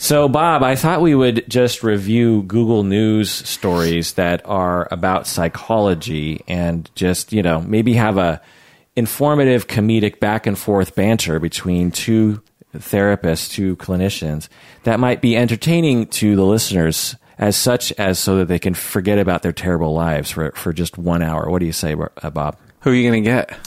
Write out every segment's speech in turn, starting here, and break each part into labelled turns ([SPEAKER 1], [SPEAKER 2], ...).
[SPEAKER 1] So, Bob, I thought we would just review Google News stories that are about psychology and just, maybe have a informative, comedic back and forth banter between two therapists, two clinicians that might be entertaining to the listeners so that they can forget about their terrible lives for just 1 hour. What do you say, Bob?
[SPEAKER 2] Who are you going to get?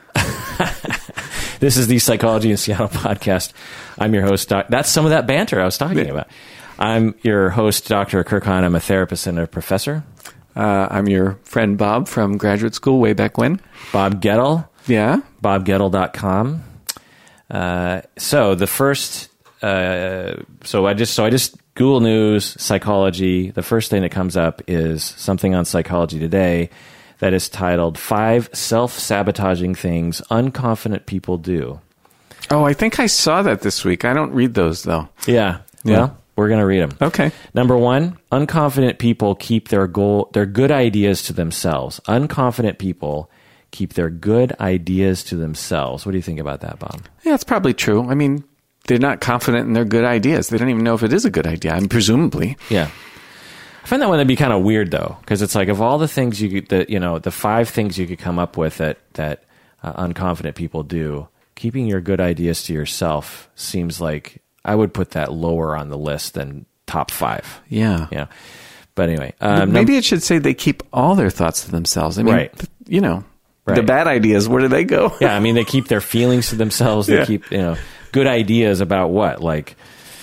[SPEAKER 1] This is the Psychology in Seattle podcast. I'm your host. That's some of that banter I was talking about. I'm your host, Dr. Kirk Hahn. I'm a therapist and a professor.
[SPEAKER 2] I'm your friend Bob from graduate school way back when.
[SPEAKER 1] Bob Gettle.
[SPEAKER 2] Yeah.
[SPEAKER 1] BobGettle.com. So the first, so I just Google News, psychology. The first thing that comes up is something on Psychology Today that is titled 5 Self-Sabotaging Things Unconfident People Do.
[SPEAKER 2] Oh, I think I saw that this week. I don't read those, though.
[SPEAKER 1] Yeah. Well, we're going to read them.
[SPEAKER 2] Okay.
[SPEAKER 1] Number 1, unconfident people keep their good ideas to themselves. Unconfident people keep their good ideas to themselves. What do you think about that, Bob?
[SPEAKER 2] Yeah, it's probably true. I mean, they're not confident in their good ideas. They don't even know if it is a good idea, presumably.
[SPEAKER 1] Yeah. I find that one to be kind of weird, though, because it's like of all the things the 5 things you could come up with that unconfident people do, keeping your good ideas to yourself seems like I would put that lower on the list than top 5.
[SPEAKER 2] Yeah.
[SPEAKER 1] Yeah. But anyway.
[SPEAKER 2] Maybe it should say they keep all their thoughts to themselves. I mean,
[SPEAKER 1] right.
[SPEAKER 2] The bad ideas, where do they go?
[SPEAKER 1] Yeah, I mean, they keep their feelings to themselves. They keep, good ideas about what? Like,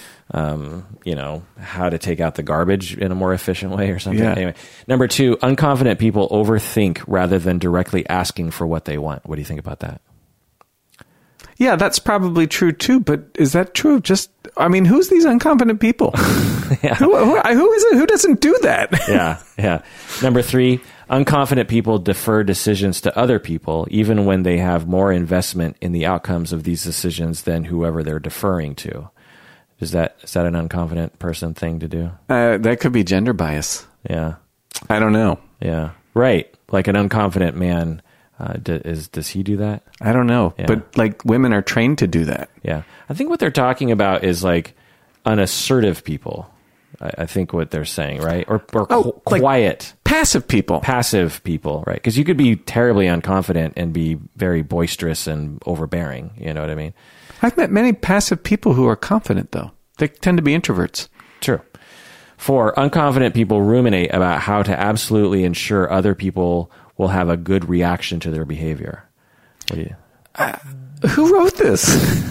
[SPEAKER 1] how to take out the garbage in a more efficient way or something.
[SPEAKER 2] Yeah.
[SPEAKER 1] Anyway, number 2, unconfident people overthink rather than directly asking for what they want. What do you think about that?
[SPEAKER 2] Yeah, that's probably true too. But is that true of who's these unconfident people?
[SPEAKER 1] Yeah.
[SPEAKER 2] Who is it? Who doesn't do that?
[SPEAKER 1] Yeah. Number 3, unconfident people defer decisions to other people, even when they have more investment in the outcomes of these decisions than whoever they're deferring to. Is that an unconfident person thing to do?
[SPEAKER 2] That could be gender bias.
[SPEAKER 1] Yeah.
[SPEAKER 2] I don't know.
[SPEAKER 1] Yeah. Right. Like an unconfident man, does he do that?
[SPEAKER 2] I don't know.
[SPEAKER 1] Yeah.
[SPEAKER 2] But like women are trained to do that.
[SPEAKER 1] Yeah. I think what they're talking about is like unassertive people. I think what they're saying, right? Or quiet.
[SPEAKER 2] Passive people.
[SPEAKER 1] Passive people, right? Because you could be terribly unconfident and be very boisterous and overbearing. You know what I mean?
[SPEAKER 2] I've met many passive people who are confident, though. They tend to be introverts.
[SPEAKER 1] True. 4, unconfident people ruminate about how to absolutely ensure other people will have a good reaction to their behavior. What do you...
[SPEAKER 2] Who wrote this?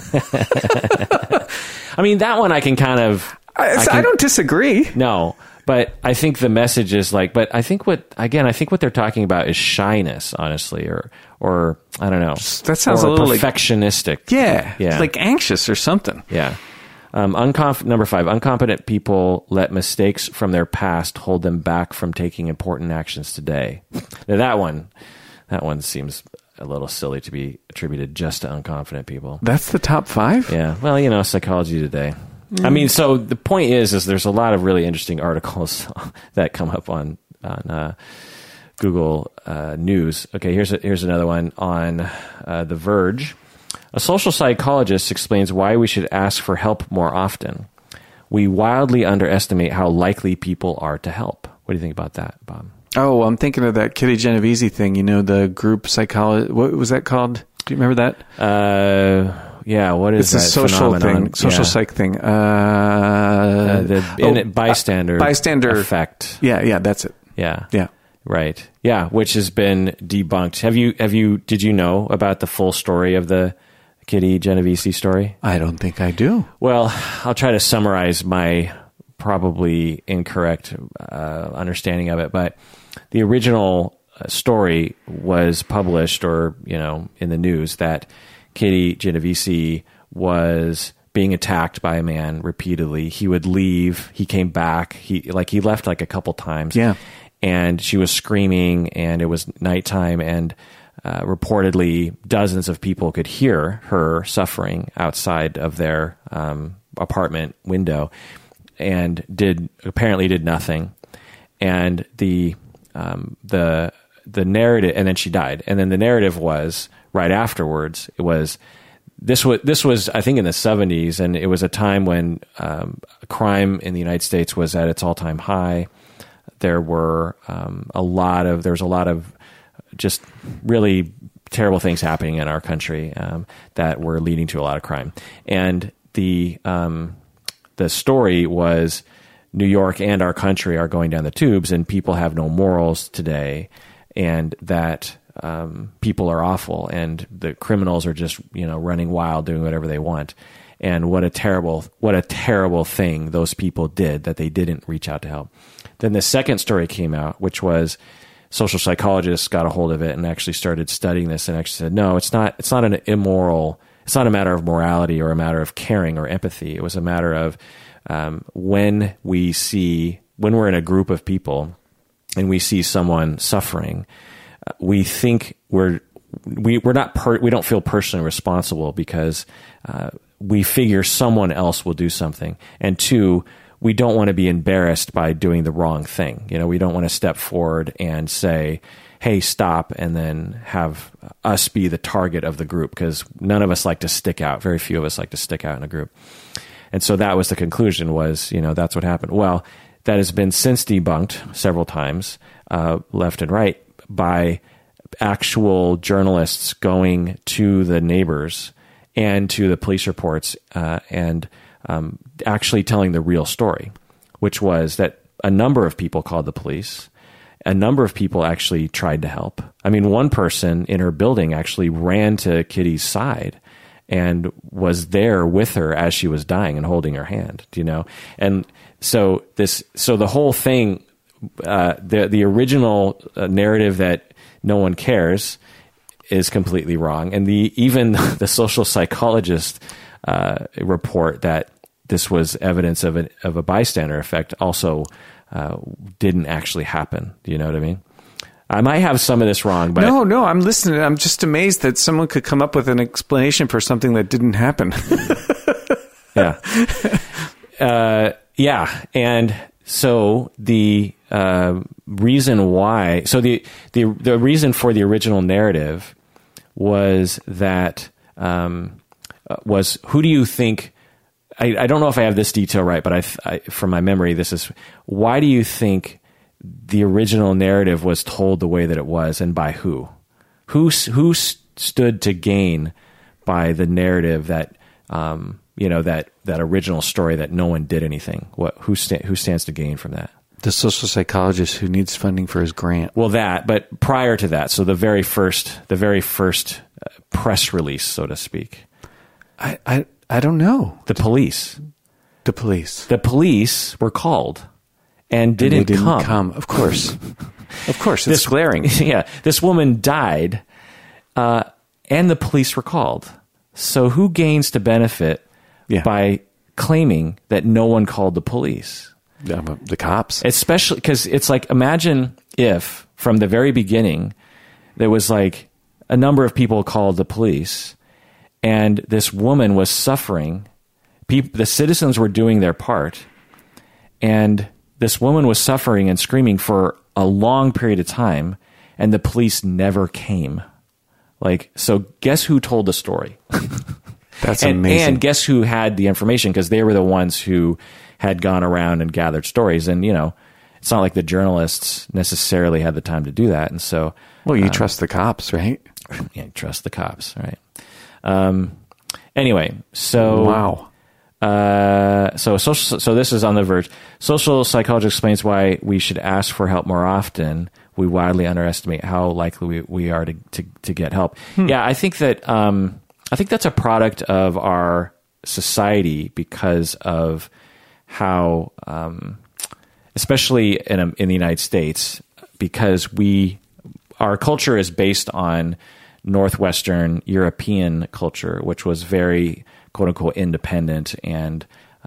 [SPEAKER 1] I mean, that one I can kind of...
[SPEAKER 2] I don't disagree.
[SPEAKER 1] No, but I think the message is like... But I think what they're talking about is shyness, honestly, or I don't know.
[SPEAKER 2] That sounds a little
[SPEAKER 1] perfectionistic.
[SPEAKER 2] Yeah. Like anxious or something.
[SPEAKER 1] Yeah. Number 5, incompetent people let mistakes from their past hold them back from taking important actions today. Now that one seems a little silly to be attributed just to unconfident people.
[SPEAKER 2] That's the top 5?
[SPEAKER 1] Yeah. Well, Psychology Today. I mean, so the point is there's a lot of really interesting articles that come up on Google News. Okay, here's another one on The Verge. A social psychologist explains why we should ask for help more often. We wildly underestimate how likely people are to help. What do you think about that, Bob?
[SPEAKER 2] Oh, I'm thinking of that Kitty Genovese thing. The group psychology. What was that called? Do you remember that?
[SPEAKER 1] Yeah, what is that?
[SPEAKER 2] It's a social
[SPEAKER 1] phenomenon?
[SPEAKER 2] thing, social psych thing.
[SPEAKER 1] Bystander effect.
[SPEAKER 2] Yeah, that's it.
[SPEAKER 1] Yeah. Right. Yeah, which has been debunked. Did you know about the full story of the Kitty Genovese story?
[SPEAKER 2] I don't think I do.
[SPEAKER 1] Well, I'll try to summarize my probably incorrect understanding of it, but the original story was published in the news that Kitty Genovese was being attacked by a man repeatedly. He would leave. He came back. He left like a couple times.
[SPEAKER 2] Yeah.
[SPEAKER 1] And she was screaming, and it was nighttime, and reportedly dozens of people could hear her suffering outside of their apartment window, and apparently did nothing. And the narrative, and then she died. And then the narrative was right afterwards. It was this was, I think, in the 70s, and it was a time when crime in the United States was at its all-time high. There were a lot of just really terrible things happening in our country that were leading to a lot of crime. And the story was New York and our country are going down the tubes, and people have no morals today, and that people are awful, and the criminals are just running wild, doing whatever they want. And what a terrible thing those people did that they didn't reach out to help. Then the second story came out, which was social psychologists got a hold of it and actually started studying this and actually said, no, it's not an immoral. It's not a matter of morality or a matter of caring or empathy. It was a matter of when we're in a group of people and we see someone suffering, we think we don't feel personally responsible because we figure someone else will do something. And two, we don't want to be embarrassed by doing the wrong thing. We don't want to step forward and say, hey, stop, and then have us be the target of the group, because none of us like to stick out. Very few of us like to stick out in a group. And so that was the conclusion, was, that's what happened. Well, that has been since debunked several times, left and right, by actual journalists going to the neighbors and to the police reports and actually telling the real story, which was that a number of people called the police. A number of people actually tried to help. I mean, one person in her building actually ran to Kitty's side and was there with her as she was dying and holding her hand, And so the whole thing, the original narrative that no one cares is completely wrong. And even the social psychologist report that this was evidence of a bystander effect also didn't actually happen. Do you know what I mean? I might have some of this wrong, but
[SPEAKER 2] no, I'm listening. I'm just amazed that someone could come up with an explanation for something that didn't happen.
[SPEAKER 1] Yeah. And so the reason why, the reason for the original narrative was that, was, who do you think, I don't know if I have this detail right, but I from my memory, this is, why do you think the original narrative was told the way that it was, and by who? Who stood to gain by the narrative that, that original story that no one did anything? Who stands to gain from that?
[SPEAKER 2] The social psychologist who needs funding for his grant.
[SPEAKER 1] Well, but prior to that, so the very first press release, so to speak.
[SPEAKER 2] I don't know.
[SPEAKER 1] The police.
[SPEAKER 2] The police.
[SPEAKER 1] The police were called and didn't come.
[SPEAKER 2] Of course. Of course. It's glaring.
[SPEAKER 1] Yeah. This woman died, and the police were called. So who gains to benefit by claiming that no one called the police?
[SPEAKER 2] The cops.
[SPEAKER 1] Especially because it's like, imagine if from the very beginning there was like a number of people called the police, and this woman was suffering. The citizens were doing their part, and this woman was suffering and screaming for a long period of time, and the police never came. So guess who told the story?
[SPEAKER 2] That's amazing.
[SPEAKER 1] And guess who had the information, because they were the ones who had gone around and gathered stories. And, it's not like the journalists necessarily had the time to do that. And so...
[SPEAKER 2] Well, you trust the cops, right?
[SPEAKER 1] Yeah, trust the cops, right? Anyway, so...
[SPEAKER 2] Wow.
[SPEAKER 1] So this is on the verge. Social psychology explains why we should ask for help more often. We widely underestimate how likely we are to get help. Yeah, I think that that's a product of our society because of how, especially in the United States, because our culture is based on Northwestern European culture, which was very quote unquote independent and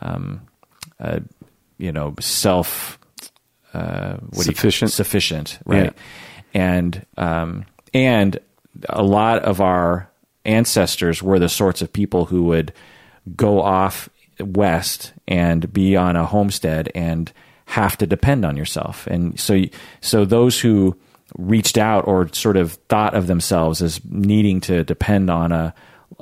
[SPEAKER 1] sufficient, right? Yeah. And a lot of our ancestors were the sorts of people who would go off west and be on a homestead and have to depend on yourself. And so those who reached out or sort of thought of themselves as needing to depend on a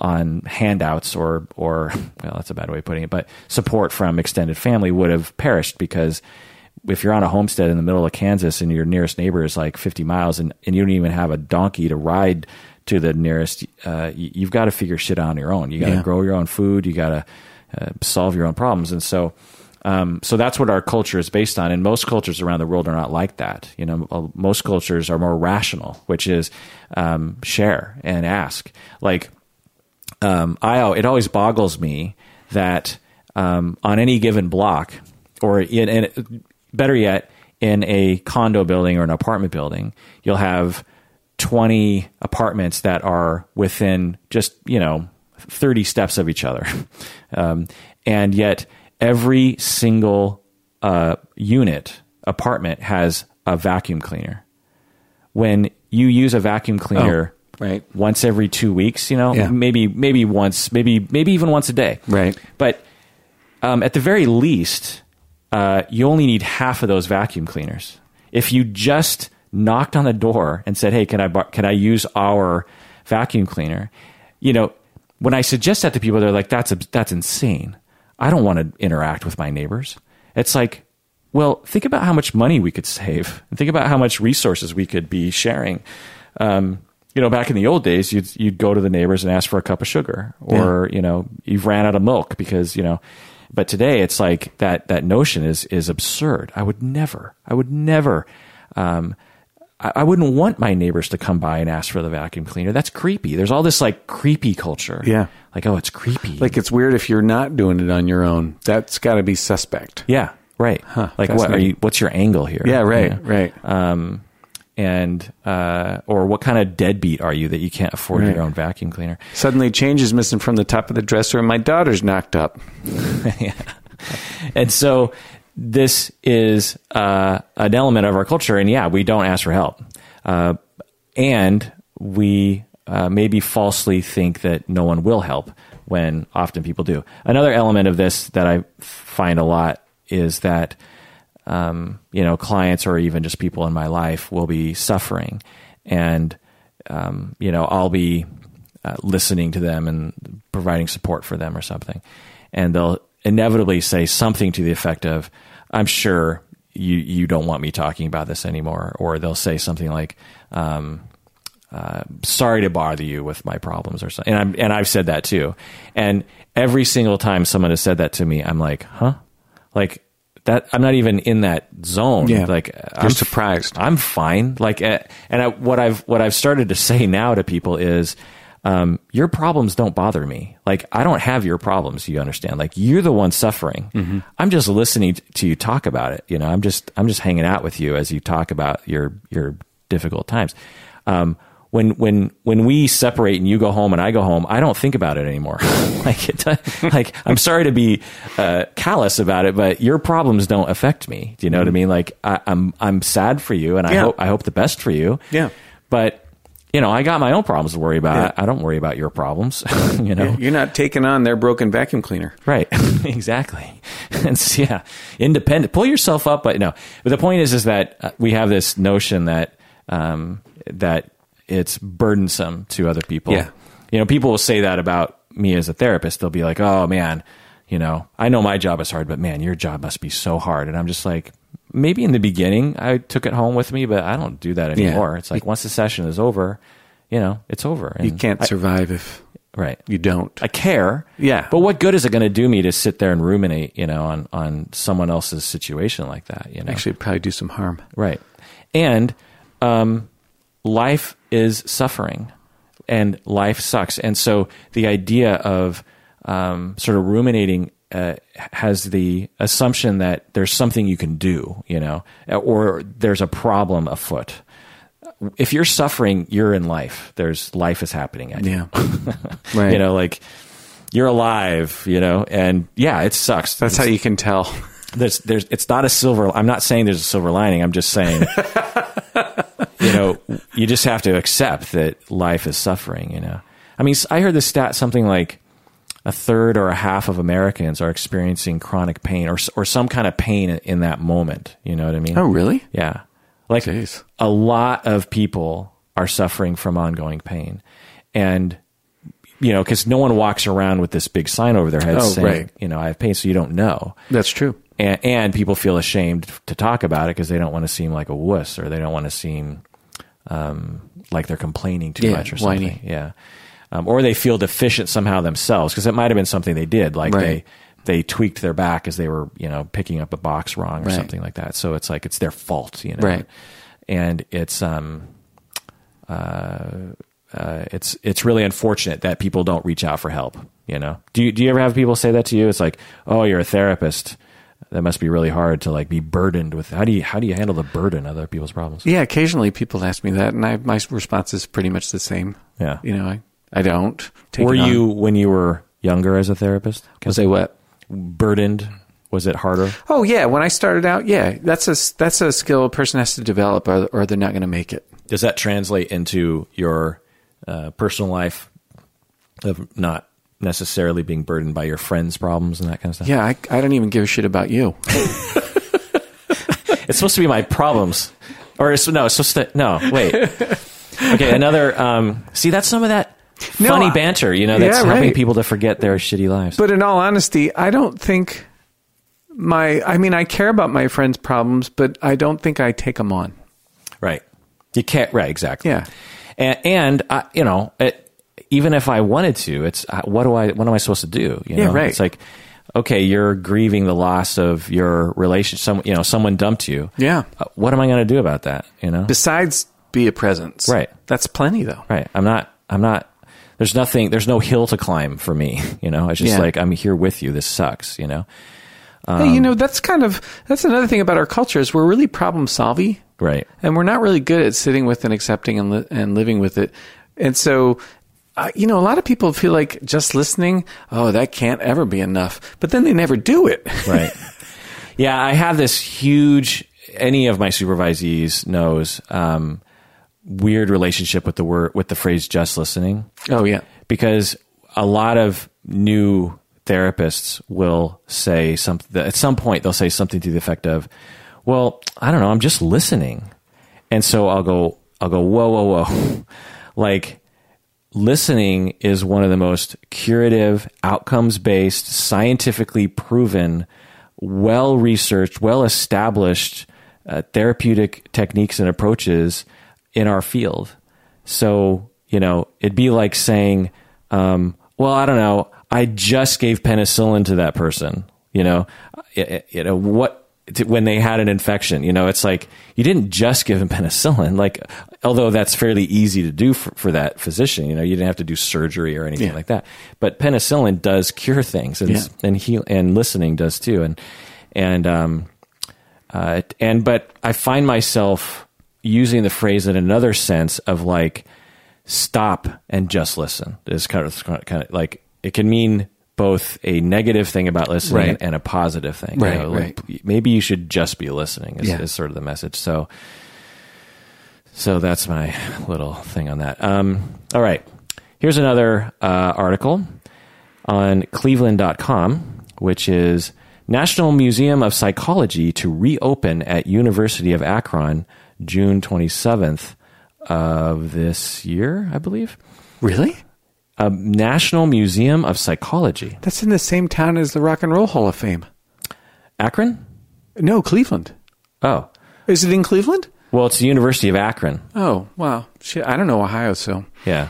[SPEAKER 1] on handouts or well, that's a bad way of putting it, but support from extended family would have perished, because if you're on a homestead in the middle of Kansas and your nearest neighbor is like 50 miles and you don't even have a donkey to ride to the nearest, you've got to figure shit out on your own. You got to grow your own food. You got to solve your own problems. And so that's what our culture is based on. And most cultures around the world are not like that. You know, most cultures are more rational, which is share and ask. Like, it always boggles me that on any given block, or better yet, in a condo building or an apartment building, you'll have 20 apartments that are within just, 30 steps of each other. And yet every single apartment has a vacuum cleaner. When you use a vacuum cleaner once every 2 weeks, maybe once, maybe even once a day.
[SPEAKER 2] Right. But
[SPEAKER 1] at the very least, you only need half of those vacuum cleaners. If you just knocked on the door and said, "Hey, can I use our vacuum cleaner?" When I suggest that to people, they're like, "That's insane. I don't want to interact with my neighbors." It's like, well, think about how much money we could save, and think about how much resources we could be sharing. Back in the old days, you'd go to the neighbors and ask for a cup of sugar, or you've ran out of milk because But today, it's like that notion is absurd. I would never. I wouldn't want my neighbors to come by and ask for the vacuum cleaner. That's creepy. There's all this like creepy culture.
[SPEAKER 2] Yeah.
[SPEAKER 1] Like, oh, it's creepy.
[SPEAKER 2] Like, it's weird if you're not doing it on your own. That's got to be suspect.
[SPEAKER 1] Yeah. Right.
[SPEAKER 2] Huh,
[SPEAKER 1] like, what's your angle here?
[SPEAKER 2] Yeah. Right. Right.
[SPEAKER 1] Or what kind of deadbeat are you that you can't afford your own vacuum cleaner?
[SPEAKER 2] Suddenly change is missing from the top of the dresser and my daughter's knocked up.
[SPEAKER 1] Yeah. And so this is an element of our culture, and we don't ask for help. And we maybe falsely think that no one will help when often people do. Another element of this that I find a lot is that clients or even just people in my life will be suffering, and I'll be listening to them and providing support for them or something, and they'll inevitably say something to the effect of, "I'm sure you don't want me talking about this anymore," or they'll say something like, "Sorry to bother you with my problems," or something. And I've said that too. And every single time someone has said that to me, I'm like, "Huh?" Like, that I'm not even in that zone.
[SPEAKER 2] Yeah.
[SPEAKER 1] Like,
[SPEAKER 2] I'm surprised.
[SPEAKER 1] I'm fine. Like, what I've started to say now to people is, your problems don't bother me. Like, I don't have your problems. You understand? Like, you're the one suffering. Mm-hmm. I'm just listening to you talk about it. I'm just hanging out with you as you talk about your difficult times. When we separate and you go home and I go home, I don't think about it anymore. Like, I'm sorry to be callous about it, but your problems don't affect me. Do you know what I mean? Like, I'm sad for you, and I hope the best for you.
[SPEAKER 2] Yeah.
[SPEAKER 1] But I got my own problems to worry about. Yeah. I don't worry about your problems.
[SPEAKER 2] You're not taking on their broken vacuum cleaner.
[SPEAKER 1] Right. Exactly. And so, independent. Pull yourself up, but no. But the point is that we have this notion that that it's burdensome to other people.
[SPEAKER 2] Yeah.
[SPEAKER 1] People will say that about me as a therapist. They'll be like, "Oh man, I know my job is hard, but man, your job must be so hard." And I'm just like, maybe in the beginning I took it home with me, but I don't do that anymore. Yeah. It's like, once the session is over, it's over. And
[SPEAKER 2] you can't survive if you don't.
[SPEAKER 1] I care.
[SPEAKER 2] Yeah.
[SPEAKER 1] But what good is it going to do me to sit there and ruminate, on someone else's situation like that?
[SPEAKER 2] Actually, it'd probably do some harm.
[SPEAKER 1] Right. And life is suffering, and life sucks. And so the idea of sort of ruminating has the assumption that there's something you can do, or there's a problem afoot. If you're suffering, you're in life. Life is happening at you.
[SPEAKER 2] Yeah. Right.
[SPEAKER 1] Like, you're alive, and it sucks.
[SPEAKER 2] That's how you can tell.
[SPEAKER 1] It's not a silver. I'm not saying there's a silver lining. I'm just saying, you just have to accept that life is suffering, I mean, I heard this stat, something like a third or a half of Americans are experiencing chronic pain or some kind of pain in that moment. You know what I mean?
[SPEAKER 2] Oh, really?
[SPEAKER 1] Yeah. Like,
[SPEAKER 2] jeez.
[SPEAKER 1] A lot of people are suffering from ongoing pain. And because no one walks around with this big sign over their head saying,
[SPEAKER 2] right.
[SPEAKER 1] I have pain, so you don't know.
[SPEAKER 2] That's true.
[SPEAKER 1] And people feel ashamed to talk about it because they don't want to seem like a wuss, or they don't want to seem like they're complaining too much or something.
[SPEAKER 2] Whiny.
[SPEAKER 1] Yeah. Or they feel deficient somehow themselves, because it might have been something they did, like
[SPEAKER 2] right.
[SPEAKER 1] they tweaked their back as they were, picking up a box wrong or
[SPEAKER 2] right.
[SPEAKER 1] something like that. So it's like it's their fault,
[SPEAKER 2] Right.
[SPEAKER 1] And it's it's really unfortunate that people don't reach out for help. Do you ever have people say that to you? It's like, oh, you're a therapist. That must be really hard to like be burdened with. How do you handle the burden of other people's problems?
[SPEAKER 2] Yeah, occasionally people ask me that, and my response is pretty much the same.
[SPEAKER 1] Yeah,
[SPEAKER 2] I don't. Take
[SPEAKER 1] were
[SPEAKER 2] it on.
[SPEAKER 1] you when you were younger as a therapist?
[SPEAKER 2] Was I what?
[SPEAKER 1] Burdened? Was it harder?
[SPEAKER 2] Oh yeah, when I started out, yeah, that's a skill a person has to develop, or they're not going to make it.
[SPEAKER 1] Does that translate into your personal life of not necessarily being burdened by your friends' problems and that kind of stuff?
[SPEAKER 2] Yeah, I don't even give a shit about you.
[SPEAKER 1] It's supposed to be my problems. Or it's supposed to, no, wait. Okay, another, see, that's some of that funny banter, that's helping
[SPEAKER 2] right.
[SPEAKER 1] people to forget their shitty lives.
[SPEAKER 2] But in all honesty, I don't think I care about my friends' problems, but I don't think I take them on.
[SPEAKER 1] Right. You can't, right, exactly.
[SPEAKER 2] Yeah.
[SPEAKER 1] And even if I wanted to, it's what am I supposed to do?
[SPEAKER 2] Yeah, right.
[SPEAKER 1] It's like, okay, you're grieving the loss of your relationship. Someone dumped you.
[SPEAKER 2] Yeah.
[SPEAKER 1] What am I going to do about that?
[SPEAKER 2] Besides be a presence.
[SPEAKER 1] Right.
[SPEAKER 2] That's plenty though.
[SPEAKER 1] Right. I'm not, there's no hill to climb for me. It's just like, I'm here with you. This sucks,
[SPEAKER 2] hey, that's another thing about our culture is we're really problem solving.
[SPEAKER 1] Right.
[SPEAKER 2] And we're not really good at sitting with and accepting and living with it. And so, a lot of people feel like just listening, that can't ever be enough. But then they never do it.
[SPEAKER 1] Right. Yeah, I have this huge, any of my supervisees knows, weird relationship with the phrase just listening.
[SPEAKER 2] Oh, yeah.
[SPEAKER 1] Because a lot of new therapists will say something, at some point they'll say something to the effect of, well, I don't know, I'm just listening. And so I'll go, whoa. Like, listening is one of the most curative, outcomes-based, scientifically proven, well-researched, well-established therapeutic techniques and approaches in our field. So, it'd be like saying, well, I don't know, I just gave penicillin to that person, when they had an infection, it's like you didn't just give them penicillin, like, although that's fairly easy to do for that physician, you didn't have to do surgery or anything like that. But penicillin does cure things, and listening does too. But I find myself using the phrase in another sense of like, stop and just listen. It's kind of like, it can mean both a negative thing about listening and a positive thing.
[SPEAKER 2] Right,
[SPEAKER 1] like maybe you should just be listening is sort of the message. So that's my little thing on that. All right. Here's another article on Cleveland.com, which is National Museum of Psychology to reopen at University of Akron, June 27th of this year, I believe.
[SPEAKER 2] Really?
[SPEAKER 1] National Museum of Psychology.
[SPEAKER 2] That's in the same town as the Rock and Roll Hall of Fame.
[SPEAKER 1] Akron?
[SPEAKER 2] No, Cleveland.
[SPEAKER 1] Oh.
[SPEAKER 2] Is it in Cleveland?
[SPEAKER 1] Well, it's the University of Akron.
[SPEAKER 2] Oh, wow. Shit, I don't know Ohio, so.
[SPEAKER 1] Yeah.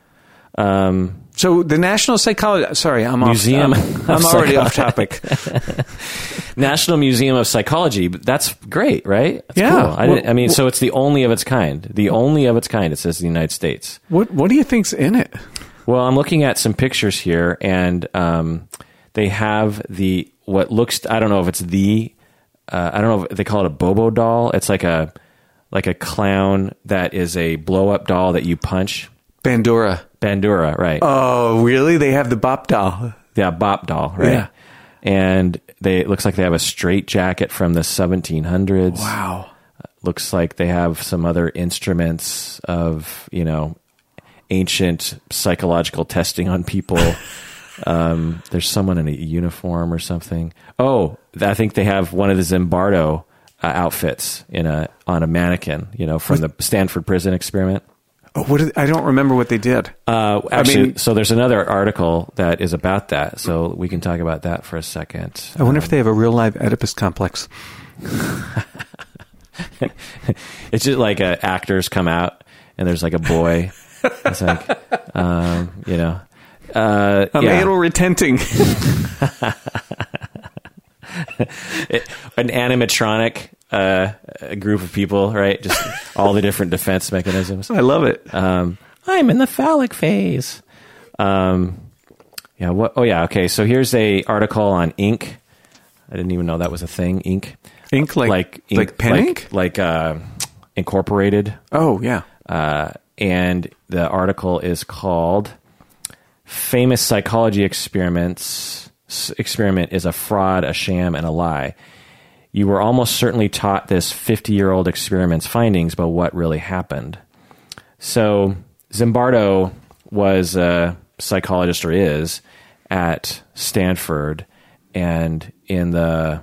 [SPEAKER 2] So the National Psychology... Sorry, I'm
[SPEAKER 1] Museum
[SPEAKER 2] off. I'm already off topic.
[SPEAKER 1] National Museum of Psychology. That's great, right? That's cool. So it's the only of its kind. The only of its kind, it says, in the United States.
[SPEAKER 2] What do you think's in it?
[SPEAKER 1] Well, I'm looking at some pictures here, and they have what looks, I don't know if it's I don't know if they call it a Bobo doll. It's like a clown that is a blow-up doll that you punch. Bandura, right.
[SPEAKER 2] Oh, really? They have the Bop doll.
[SPEAKER 1] Yeah, Bop doll, right.
[SPEAKER 2] Yeah.
[SPEAKER 1] And it looks like they have a straight jacket from the 1700s.
[SPEAKER 2] Wow.
[SPEAKER 1] Looks like they have some other instruments of, ancient psychological testing on people. There's someone in a uniform or something. Oh, I think they have one of the Zimbardo outfits on a mannequin, from the Stanford prison experiment.
[SPEAKER 2] Oh, I don't remember what they did.
[SPEAKER 1] Actually, so there's another article that is about that. So we can talk about that for a second.
[SPEAKER 2] I wonder if they have a real live Oedipus complex.
[SPEAKER 1] It's just like actors come out and there's like a boy. It's like, you know,
[SPEAKER 2] I'm anal retenting.
[SPEAKER 1] An animatronic a group of people, right? Just all the different defense mechanisms.
[SPEAKER 2] I love it.
[SPEAKER 1] I'm in the phallic phase. Yeah. What? Oh, yeah. Okay. So here's a article on ink. I didn't even know that was a thing. Ink.
[SPEAKER 2] Ink, like pen ink?
[SPEAKER 1] Like Incorporated.
[SPEAKER 2] Oh, yeah.
[SPEAKER 1] And the article is called "Famous Psychology Experiment is a Fraud, a Sham, and a Lie. You were almost certainly taught this 50-year-old experiment's findings, but what really happened?" So Zimbardo was a psychologist, or is, at Stanford, and in the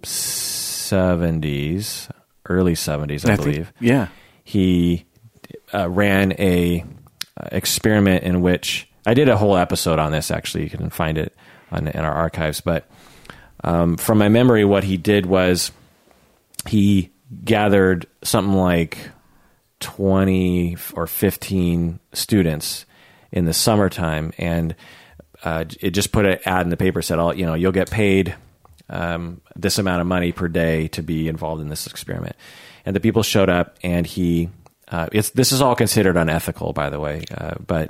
[SPEAKER 1] 70s, early 70s, I believe.
[SPEAKER 2] Yeah.
[SPEAKER 1] He ran a experiment in which I did a whole episode on this. Actually, you can find it in our archives. But from my memory, what he did was he gathered something like 20 or 15 students in the summertime, and it just put an ad in the paper, said, you'll get paid this amount of money per day to be involved in this experiment. And the people showed up, and this is all considered unethical, by the way, but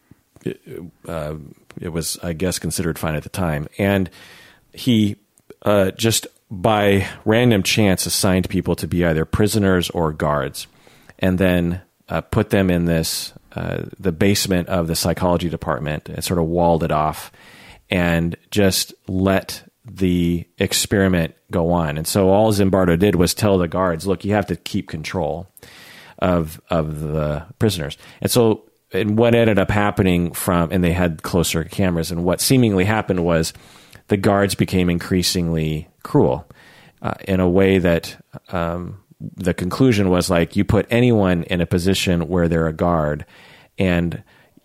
[SPEAKER 1] it was, I guess, considered fine at the time. And he just by random chance assigned people to be either prisoners or guards, and then put them in this the basement of the psychology department and sort of walled it off, and just let the experiment go on. And so all Zimbardo did was tell the guards, look, you have to keep control of the prisoners. And so what ended up happening and they had closer cameras, and what seemingly happened was the guards became increasingly cruel in a way that the conclusion was, like, you put anyone in a position where they're a guard, and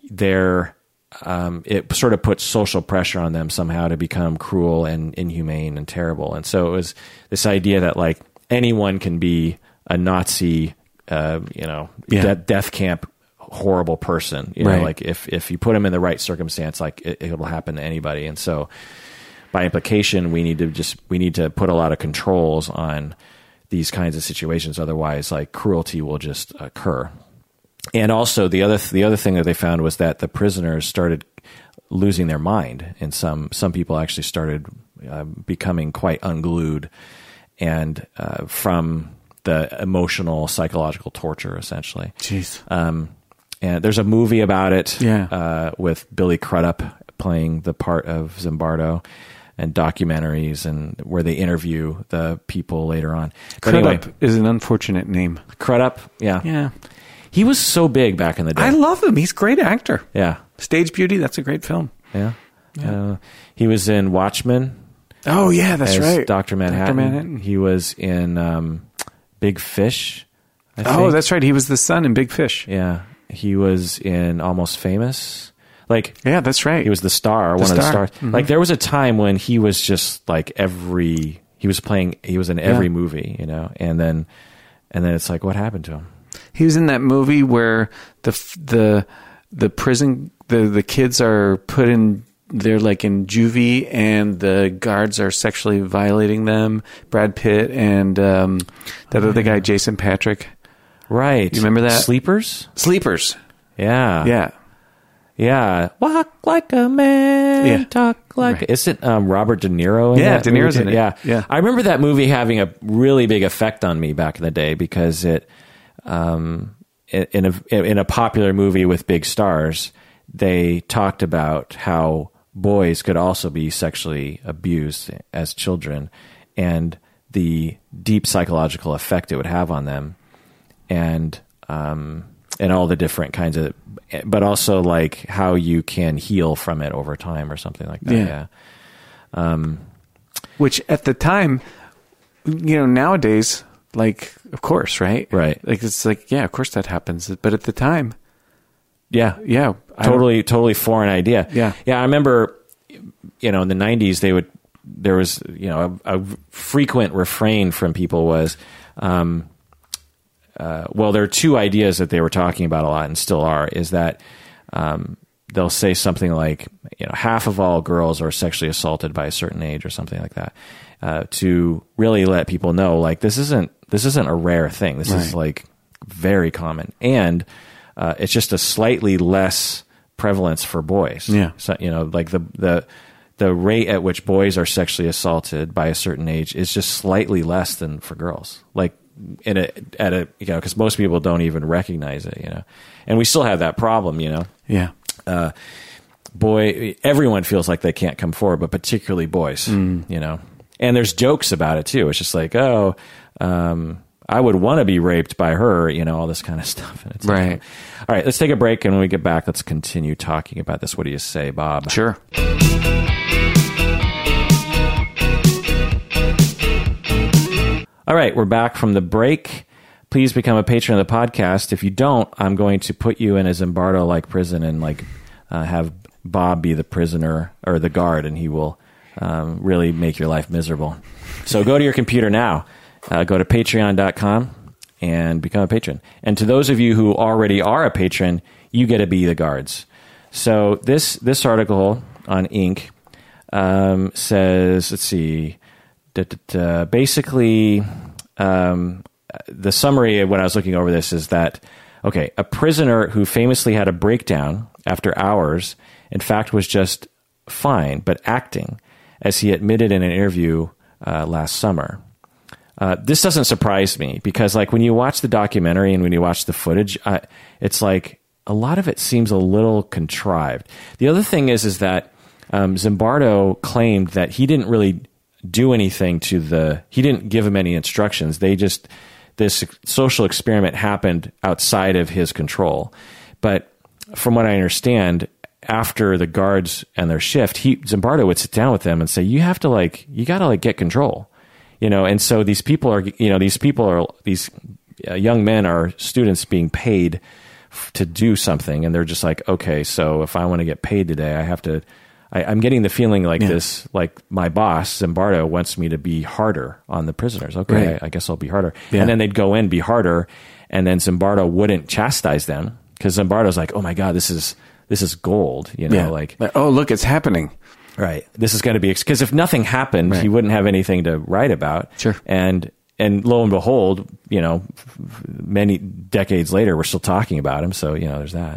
[SPEAKER 1] it sort of puts social pressure on them somehow to become cruel and inhumane and terrible. And so it was this idea that, like, anyone can be a Nazi, death camp horrible person. You know, like if you put them in the right circumstance, like it'll happen to anybody. And so by implication, we need to put a lot of controls on these kinds of situations. Otherwise, like, cruelty will just occur. And also the other thing that they found was that the prisoners started losing their mind, and some people actually started becoming quite unglued, and from the emotional, psychological torture, essentially.
[SPEAKER 2] Jeez.
[SPEAKER 1] And there's a movie about it,
[SPEAKER 2] with
[SPEAKER 1] Billy Crudup playing the part of Zimbardo, and documentaries, and where they interview the people later on. But
[SPEAKER 2] Crudup is an unfortunate name.
[SPEAKER 1] Crudup, yeah.
[SPEAKER 2] Yeah.
[SPEAKER 1] He was so big back in the day.
[SPEAKER 2] I love him. He's a great actor.
[SPEAKER 1] Yeah.
[SPEAKER 2] Stage Beauty, that's a great film.
[SPEAKER 1] Yeah. He was in Watchmen.
[SPEAKER 2] Oh, yeah, that's right.
[SPEAKER 1] Dr. Manhattan. He was in Big Fish, I think.
[SPEAKER 2] Oh, that's right. He was the son in Big Fish.
[SPEAKER 1] Yeah. He was in Almost Famous.
[SPEAKER 2] Yeah, that's right.
[SPEAKER 1] He was the star, one of the stars.
[SPEAKER 2] Mm-hmm.
[SPEAKER 1] Like, there was a time when he was just like he was in every movie, you know, and then it's like, what happened to him?
[SPEAKER 2] He was in that movie where the prison, the kids are put in, they're like in juvie, and the guards are sexually violating them. Brad Pitt and that other guy, Jason Patric.
[SPEAKER 1] Right.
[SPEAKER 2] You remember that?
[SPEAKER 1] Sleepers? Yeah.
[SPEAKER 2] Yeah.
[SPEAKER 1] Yeah. Walk like a man.
[SPEAKER 2] Yeah.
[SPEAKER 1] Talk like... Right. Isn't Robert De Niro in that
[SPEAKER 2] De Niro's
[SPEAKER 1] movie?
[SPEAKER 2] in it. Yeah.
[SPEAKER 1] I remember that movie having a really big effect on me back in the day, because it... in a popular movie with big stars, they talked about how boys could also be sexually abused as children, and the deep psychological effect it would have on them, and all the different kinds of, but also like how you can heal from it over time or something like that. Yeah.
[SPEAKER 2] Which at the time, nowadays, like, of course, right?
[SPEAKER 1] Right.
[SPEAKER 2] Like, it's like, yeah, of course that happens. But at the time, Yeah, yeah,
[SPEAKER 1] totally foreign idea.
[SPEAKER 2] Yeah.
[SPEAKER 1] I remember, in the 90s, there was a frequent refrain from people was, there are two ideas that they were talking about a lot and still are, is that they'll say something like, half of all girls are sexually assaulted by a certain age or something like that, to really let people know, like, this isn't a rare thing. This is like very common. And it's just a slightly less prevalence for boys.
[SPEAKER 2] Yeah.
[SPEAKER 1] So, like the rate at which boys are sexually assaulted by a certain age is just slightly less than for girls. Like because most people don't even recognize it, and we still have that problem,
[SPEAKER 2] Yeah.
[SPEAKER 1] Everyone feels like they can't come forward, but particularly boys, and there's jokes about it too. It's just like, I would want to be raped by her, all this kind of stuff. And it's
[SPEAKER 2] right.
[SPEAKER 1] Like, all right, let's take a break. And when we get back, let's continue talking about this. What do you say, Bob?
[SPEAKER 2] Sure.
[SPEAKER 1] All right, we're back from the break. Please become a patron of the podcast. If you don't, I'm going to put you in a Zimbardo-like prison and have Bob be the prisoner or the guard, and he will really make your life miserable. So go to your computer now. Go to patreon.com and become a patron. And to those of you who already are a patron, you get to be the guards. So this article on Inc. Says, let's see, basically, the summary of when I was looking over this is that, okay, a prisoner who famously had a breakdown after hours, in fact, was just fine, but acting, as he admitted in an interview last summer. This doesn't surprise me because, like, when you watch the documentary and when you watch the footage, it's like a lot of it seems a little contrived. The other thing is that Zimbardo claimed that he didn't really do anything he didn't give him any instructions. This social experiment happened outside of his control. But from what I understand, after the guards and their shift, Zimbardo would sit down with them and say, you got to get control. And so these young men are students being paid to do something. And they're just like, okay, so if I want to get paid today, I'm getting the feeling like this, like my boss, Zimbardo, wants me to be harder on the prisoners. Okay,
[SPEAKER 2] right.
[SPEAKER 1] I guess I'll be harder.
[SPEAKER 2] Yeah.
[SPEAKER 1] And then they'd go in, be harder. And then Zimbardo wouldn't chastise them because Zimbardo's like, oh my God, this is gold. Like,
[SPEAKER 2] oh, look, it's happening.
[SPEAKER 1] Right. This is going to be, because if nothing happened, he wouldn't have anything to write about.
[SPEAKER 2] Sure.
[SPEAKER 1] And lo and behold, many decades later, we're still talking about him. So, there's that.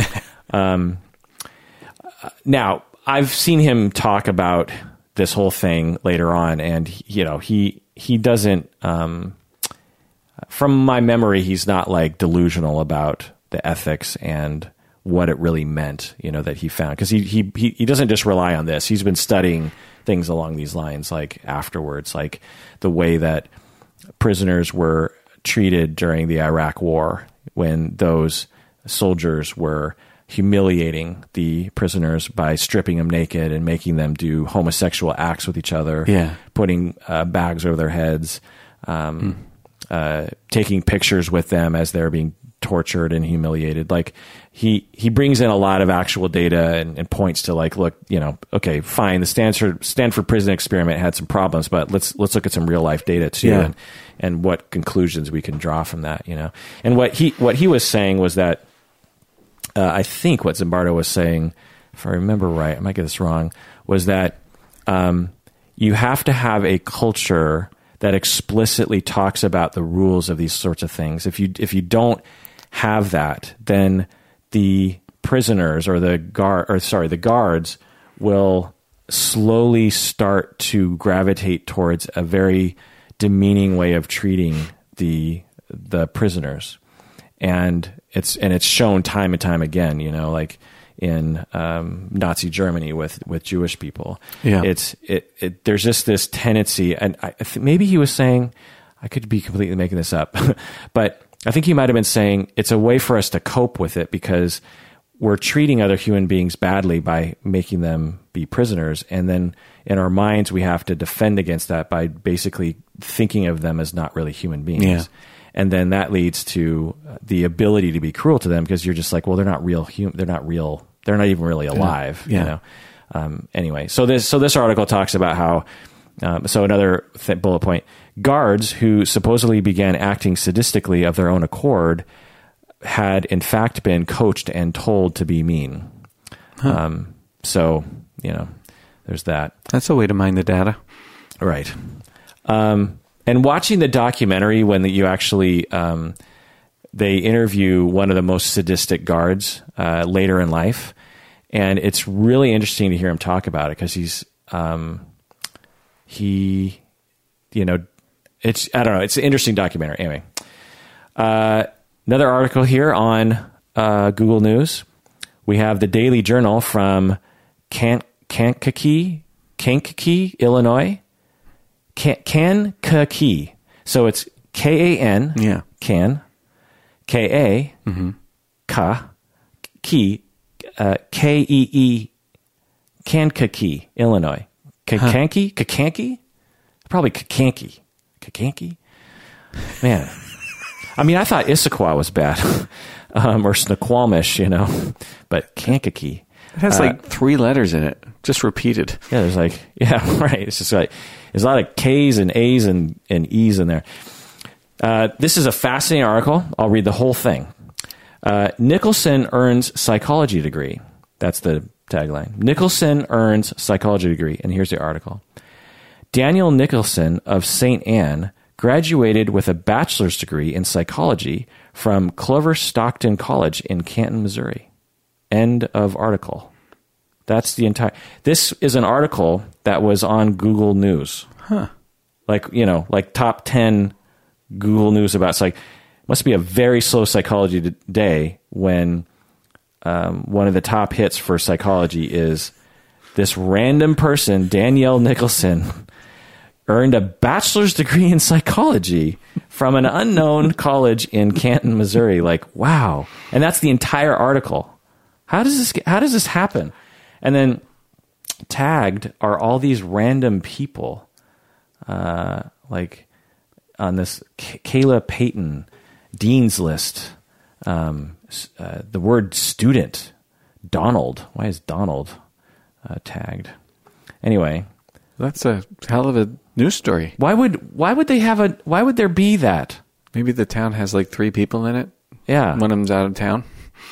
[SPEAKER 1] Now, I've seen him talk about this whole thing later on, and, he doesn't, from my memory, he's not like delusional about the ethics and what it really meant, that he found, because he doesn't just rely on this. He's been studying things along these lines, like afterwards, like the way that prisoners were treated during the Iraq War, when those soldiers were humiliating the prisoners by stripping them naked and making them do homosexual acts with each other, putting bags over their heads, taking pictures with them as they're being tortured and humiliated. Like he brings in a lot of actual data and points to, like, look, okay, fine, the Stanford prison experiment had some problems, but let's look at some real life data too, and what conclusions we can draw from that, And what he was saying was that, I think what Zimbardo was saying, if I remember right, I might get this wrong, was that you have to have a culture that explicitly talks about the rules of these sorts of things. If you don't have that, then the prisoners or the guards will slowly start to gravitate towards a very demeaning way of treating the prisoners, and it's shown time and time again. Like in Nazi Germany with Jewish people.
[SPEAKER 2] Yeah.
[SPEAKER 1] There's just this tendency, and maybe he was saying, I could be completely making this up, but I think he might have been saying it's a way for us to cope with it because we're treating other human beings badly by making them be prisoners, and then in our minds we have to defend against that by basically thinking of them as not really human beings.
[SPEAKER 2] Yeah.
[SPEAKER 1] and then that leads to the ability to be cruel to them because you're just like, well, they're not real they're not real, they're not even really alive.
[SPEAKER 2] Yeah.
[SPEAKER 1] You know. Anyway, so this article talks about how. So another bullet point: guards who supposedly began acting sadistically of their own accord had in fact been coached and told to be mean. So, you know, there's that.
[SPEAKER 2] That's a way to mine the data.
[SPEAKER 1] Right. And watching the documentary when you actually, they interview one of the most sadistic guards later in life. And it's really interesting to hear him talk about it because you know, I don't know, it's an interesting documentary. Anyway, another article here on Google News. We have the Daily Journal from Kankakee, Illinois. Kankakee. So it's K-A-N,
[SPEAKER 2] Yeah.
[SPEAKER 1] Can, K-A, Ka, Key, K-E-E, Kankakee, Illinois. Kankakee? Probably Kankakee. Man. I mean, I thought Issaquah was bad. Or Snoqualmish, you know. But Kankakee.
[SPEAKER 2] It has like 3 letters in it, just repeated.
[SPEAKER 1] Yeah, there's like, yeah, right. It's just like, there's a lot of K's and A's and E's in there. This is a fascinating article. I'll read the whole thing. Nicholson earns psychology degree. That's the tagline. Nicholson earns psychology degree. And here's the article. Daniel Nicholson of St. Anne graduated with a bachelor's degree in psychology from Clover Stockton College in Canton, Missouri. End of article. That's the entire... This is an article that was on Google News.
[SPEAKER 2] Huh.
[SPEAKER 1] Like, you know, like top 10 Google News about psych. Must be a very slow psychology day when one of the top hits for psychology is this random person, Danielle Nicholson, earned a bachelor's degree in psychology from an unknown college in Canton, Missouri. Like, wow. And that's the entire article. How does this happen? And then tagged are all these random people, like on this Kayla Payton Dean's List. The word student, Donald. Why is Donald tagged? Anyway,
[SPEAKER 2] That's a hell of a news story.
[SPEAKER 1] why would there be that?
[SPEAKER 2] Maybe the town has like 3 people in it.
[SPEAKER 1] Yeah.
[SPEAKER 2] One of them's out of town.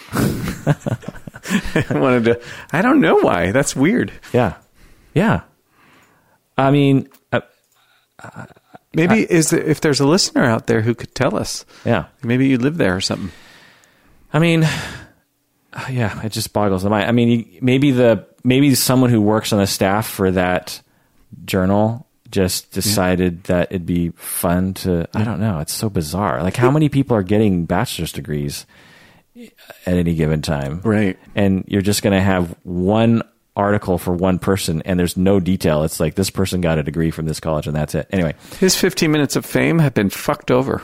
[SPEAKER 2] I don't know why. That's weird.
[SPEAKER 1] Yeah. Yeah. I mean,
[SPEAKER 2] Maybe if there's a listener out there who could tell us.
[SPEAKER 1] yeah.
[SPEAKER 2] Maybe you live there or something.
[SPEAKER 1] I mean, yeah, it just boggles the mind. I mean, maybe someone who works on the staff for that journal just decided that it'd be fun to, I don't know. It's so bizarre. Like, how many people are getting bachelor's degrees at any given time?
[SPEAKER 2] Right.
[SPEAKER 1] And you're just going to have one article for one person and there's no detail. It's like this person got a degree from this college and that's it. Anyway.
[SPEAKER 2] His 15 minutes of fame have been fucked over.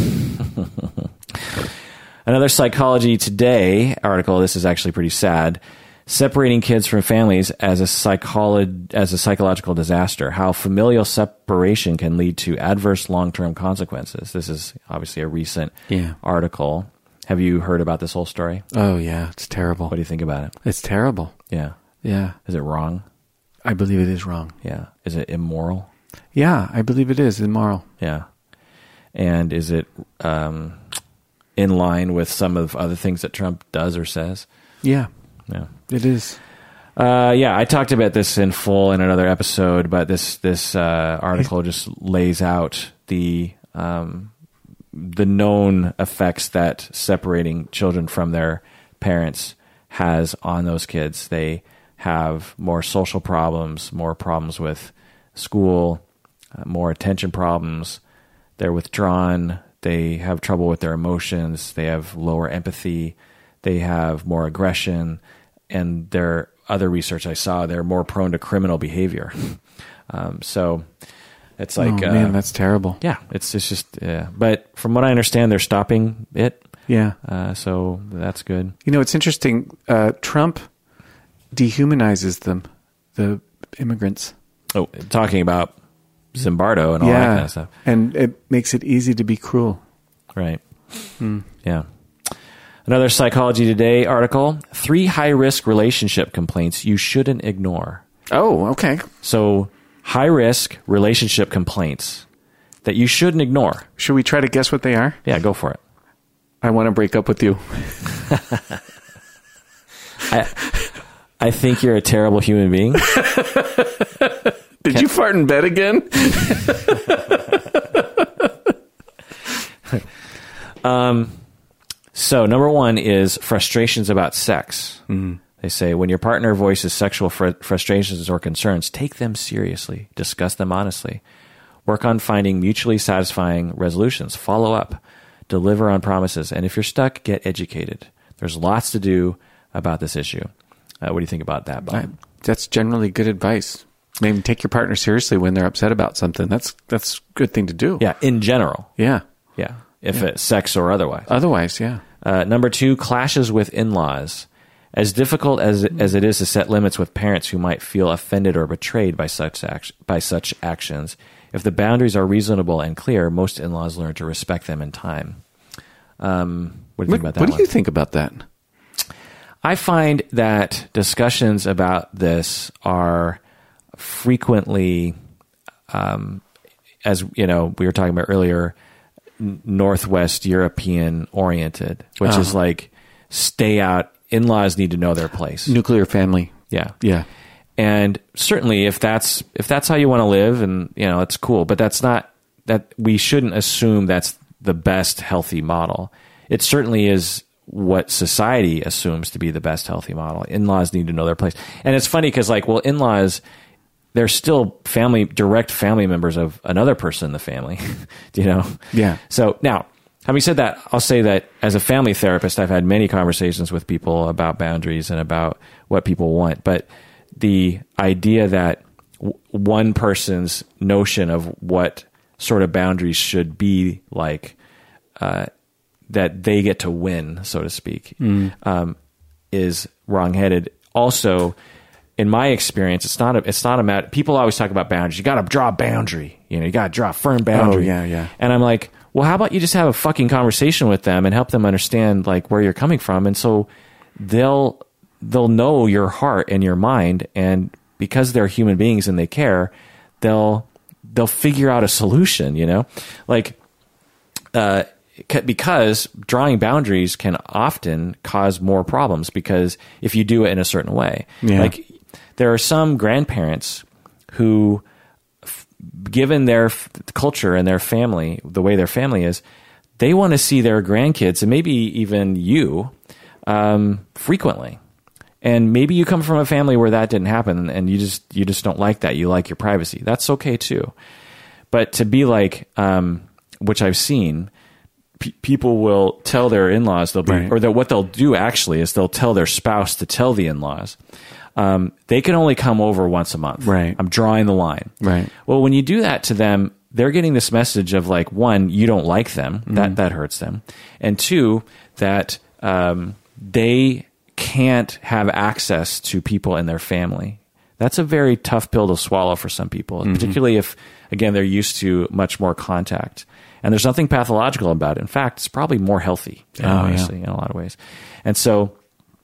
[SPEAKER 1] Another Psychology Today article. This is actually pretty sad. Separating kids from families as a psychological disaster. How familial separation can lead to adverse long-term consequences. This is obviously a recent article. Have you heard about this whole story?
[SPEAKER 2] Oh, yeah. It's terrible.
[SPEAKER 1] What do you think about it?
[SPEAKER 2] It's terrible.
[SPEAKER 1] Yeah.
[SPEAKER 2] Yeah.
[SPEAKER 1] Is it wrong?
[SPEAKER 2] I believe it is wrong.
[SPEAKER 1] Yeah. Is it immoral?
[SPEAKER 2] Yeah, I believe it is immoral.
[SPEAKER 1] Yeah. And is it in line with some of other things that Trump does or says?
[SPEAKER 2] Yeah.
[SPEAKER 1] Yeah.
[SPEAKER 2] It is.
[SPEAKER 1] Yeah, I talked about this in full in another episode, but this article just lays out the known effects that separating children from their parents has on those kids. They have more social problems, more problems with school, more attention problems. They're withdrawn. They have trouble with their emotions. They have lower empathy. They have more aggression. And their other research I saw, they're more prone to criminal behavior. So it's like,
[SPEAKER 2] oh, man, that's terrible.
[SPEAKER 1] Yeah, it's just, but from what I understand, they're stopping it.
[SPEAKER 2] Yeah.
[SPEAKER 1] So that's good.
[SPEAKER 2] You know, it's interesting. Trump dehumanizes them, the immigrants.
[SPEAKER 1] Oh, talking about Zimbardo and all that kind of stuff.
[SPEAKER 2] And it makes it easy to be cruel.
[SPEAKER 1] Right. Yeah. Another Psychology Today article, 3 high-risk relationship complaints you shouldn't ignore.
[SPEAKER 2] Oh, okay.
[SPEAKER 1] So high-risk relationship complaints that you shouldn't ignore.
[SPEAKER 2] Should we try to guess what they are?
[SPEAKER 1] Yeah, go for it.
[SPEAKER 2] I want to break up with you.
[SPEAKER 1] I think you're a terrible human being.
[SPEAKER 2] Did you fart in bed again?
[SPEAKER 1] So number 1 is frustrations about sex. They say when your partner voices sexual frustrations or concerns, take them seriously, discuss them honestly, work on finding mutually satisfying resolutions, follow up, deliver on promises, and if you're stuck, get educated. There's lots to do about this issue. What do you think about that, Bob?
[SPEAKER 2] That's generally good advice. Maybe take your partner seriously when they're upset about something. That's a good thing to do.
[SPEAKER 1] Yeah, in general.
[SPEAKER 2] Yeah.
[SPEAKER 1] Yeah, if it's sex or otherwise.
[SPEAKER 2] Otherwise, yeah.
[SPEAKER 1] Number 2, clashes with in-laws. As difficult as it is to set limits with parents who might feel offended or betrayed by such actions, if the boundaries are reasonable and clear, most in-laws learn to respect them in time. What do you think about that
[SPEAKER 2] What do
[SPEAKER 1] one?
[SPEAKER 2] you think about that?
[SPEAKER 1] I find that discussions about this are frequently, as you know, we were talking about earlier, Northwest European oriented, which is like stay out. In-laws need to know their place.
[SPEAKER 2] Nuclear family.
[SPEAKER 1] Yeah.
[SPEAKER 2] Yeah.
[SPEAKER 1] And certainly if that's how you want to live, and it's cool, but that's not that we shouldn't assume that's the best healthy model. It certainly is what society assumes to be the best healthy model. In-laws need to know their place. And it's funny because in-laws, they're still direct family members of another person in the family,
[SPEAKER 2] Yeah.
[SPEAKER 1] So now, having said that, I'll say that as a family therapist, I've had many conversations with people about boundaries and about what people want. But the idea that one person's notion of what sort of boundaries should be like, that they get to win, so to speak, is wrongheaded. Also, in my experience, it's not a matter. People always talk about boundaries. You got to draw a boundary. You got to draw a firm boundary.
[SPEAKER 2] Oh, yeah.
[SPEAKER 1] And I'm like, well, how about you just have a fucking conversation with them and help them understand where you're coming from, and so they'll know your heart and your mind, and because they're human beings and they care, they'll figure out a solution. Because drawing boundaries can often cause more problems because if you do it in a certain way, there are some grandparents who, given their culture and their family, the way their family is, they want to see their grandkids and maybe even you frequently. And maybe you come from a family where that didn't happen and you just don't like that. You like your privacy. That's okay too. But to be which I've seen, people will tell their in-laws what they'll do actually is they'll tell their spouse to tell the in-laws, they can only come over once a month.
[SPEAKER 2] Right.
[SPEAKER 1] I'm drawing the line.
[SPEAKER 2] Right.
[SPEAKER 1] Well, when you do that to them, they're getting this message of one, you don't like them. That hurts them. And 2, that they can't have access to people in their family. That's a very tough pill to swallow for some people, particularly if, again, they're used to much more contact. And there's nothing pathological about it. In fact, it's probably more healthy, honestly, in a lot of ways. And so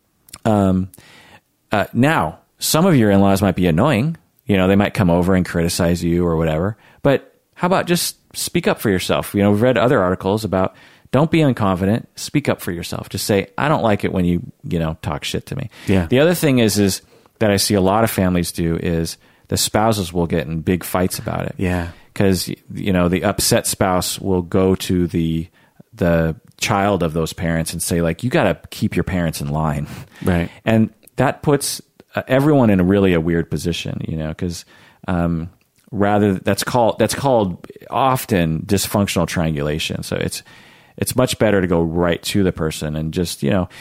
[SPEAKER 1] now, some of your in-laws might be annoying. They might come over and criticize you or whatever. But how about just speak up for yourself? We've read other articles about don't be unconfident. Speak up for yourself. Just say, I don't like it when you talk shit to me.
[SPEAKER 2] Yeah.
[SPEAKER 1] The other thing is that I see a lot of families do is the spouses will get in big fights about it.
[SPEAKER 2] Yeah.
[SPEAKER 1] Because, the upset spouse will go to the child of those parents and say, you got to keep your parents in line.
[SPEAKER 2] Right.
[SPEAKER 1] And that puts everyone in a weird position, because that's called often dysfunctional triangulation. So it's much better to go right to the person and just,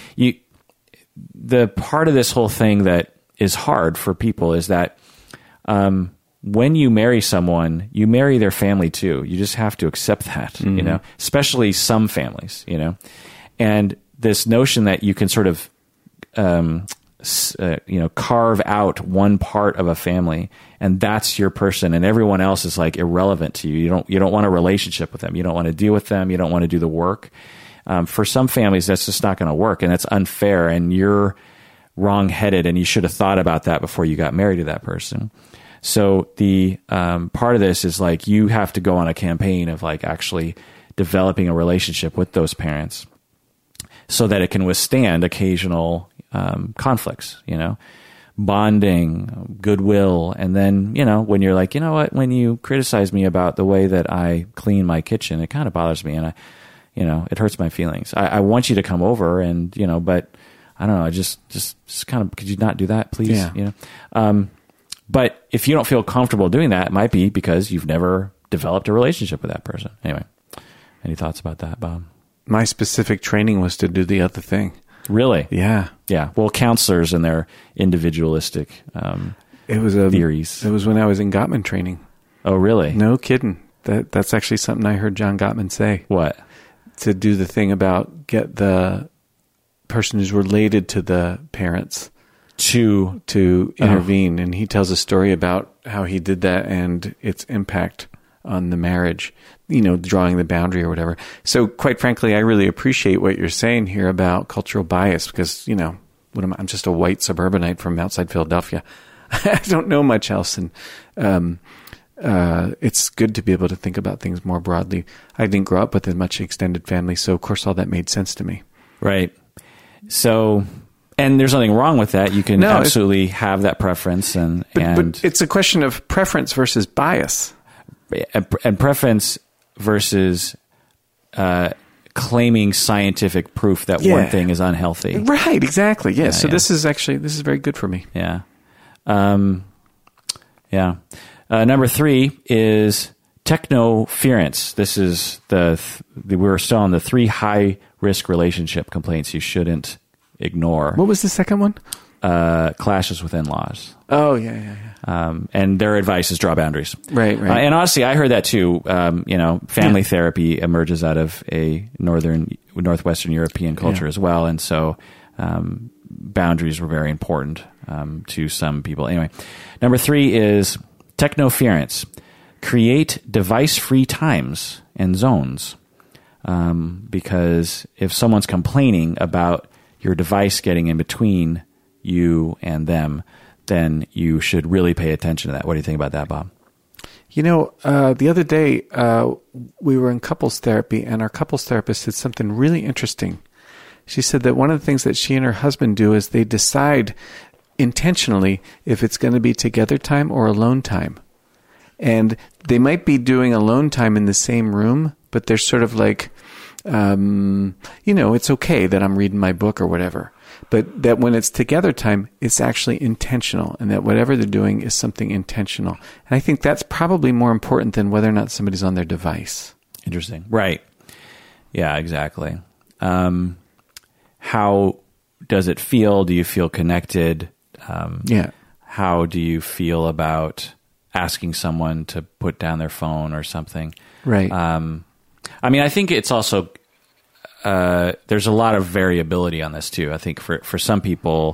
[SPEAKER 1] the part of this whole thing that is hard for people is that, when you marry someone, you marry their family too. You just have to accept that, especially some families, and this notion that you can sort of, carve out one part of a family, and that's your person, and everyone else is like irrelevant to you. You don't want a relationship with them. You don't want to deal with them. You don't want to do the work. For some families, that's just not going to work, and that's unfair, and you're wrong-headed, and you should have thought about that before you got married to that person. So the part of this is like you have to go on a campaign of like actually developing a relationship with those parents so that it can withstand occasional conflicts, bonding, goodwill. And then, when you're like, when you criticize me about the way that I clean my kitchen, it kind of bothers me, and it hurts my feelings. I want you to come over and, but I don't know, just kind of, could you not do that, please?
[SPEAKER 2] Yeah.
[SPEAKER 1] But if you don't feel comfortable doing that, it might be because you've never developed a relationship with that person. Anyway, any thoughts about that, Bob?
[SPEAKER 2] My specific training was to do the other thing.
[SPEAKER 1] Really?
[SPEAKER 2] Yeah.
[SPEAKER 1] Yeah. Well, counselors and their individualistic theories.
[SPEAKER 2] It was when I was in Gottman training.
[SPEAKER 1] Oh, really?
[SPEAKER 2] No kidding. That's actually something I heard John Gottman say.
[SPEAKER 1] What?
[SPEAKER 2] To do the thing about get the person who's related to the parents to intervene. And he tells a story about how he did that and its impact on the marriage, drawing the boundary or whatever. So quite frankly, I really appreciate what you're saying here about cultural bias because, I'm just a white suburbanite from outside Philadelphia. I don't know much else. And it's good to be able to think about things more broadly. I didn't grow up with a much extended family, so of course all that made sense to me.
[SPEAKER 1] Right. So, and there's nothing wrong with that. You can absolutely have that preference,
[SPEAKER 2] but it's a question of preference versus bias,
[SPEAKER 1] and preference versus claiming scientific proof that one thing is unhealthy.
[SPEAKER 2] Right. Exactly. Yeah. So this is very good for me.
[SPEAKER 1] Yeah. Yeah. Number 3 is technoference. This is we're still on the 3 high risk relationship complaints you shouldn't ignore.
[SPEAKER 2] What was the second one?
[SPEAKER 1] Clashes with in-laws.
[SPEAKER 2] Oh, yeah.
[SPEAKER 1] And their advice is draw boundaries.
[SPEAKER 2] Right.
[SPEAKER 1] And honestly, I heard that too. Family therapy emerges out of a northwestern European culture as well. And so boundaries were very important to some people. Anyway, number 3 is technoference. Create device-free times and zones. Because if someone's complaining about your device getting in between you and them, then you should really pay attention to that. What do you think about that, Bob?
[SPEAKER 2] The other day, we were in couples therapy, and our couples therapist said something really interesting. She said that one of the things that she and her husband do is they decide intentionally if it's going to be together time or alone time. And they might be doing alone time in the same room, but they're sort of like, it's okay that I'm reading my book or whatever. But that when it's together time, it's actually intentional, and that whatever they're doing is something intentional. And I think that's probably more important than whether or not somebody's on their device.
[SPEAKER 1] Interesting. Right. Yeah, exactly. How does it feel? Do you feel connected? How do you feel about asking someone to put down their phone or something?
[SPEAKER 2] Right.
[SPEAKER 1] I think it's also, there's a lot of variability on this too. I think for some people,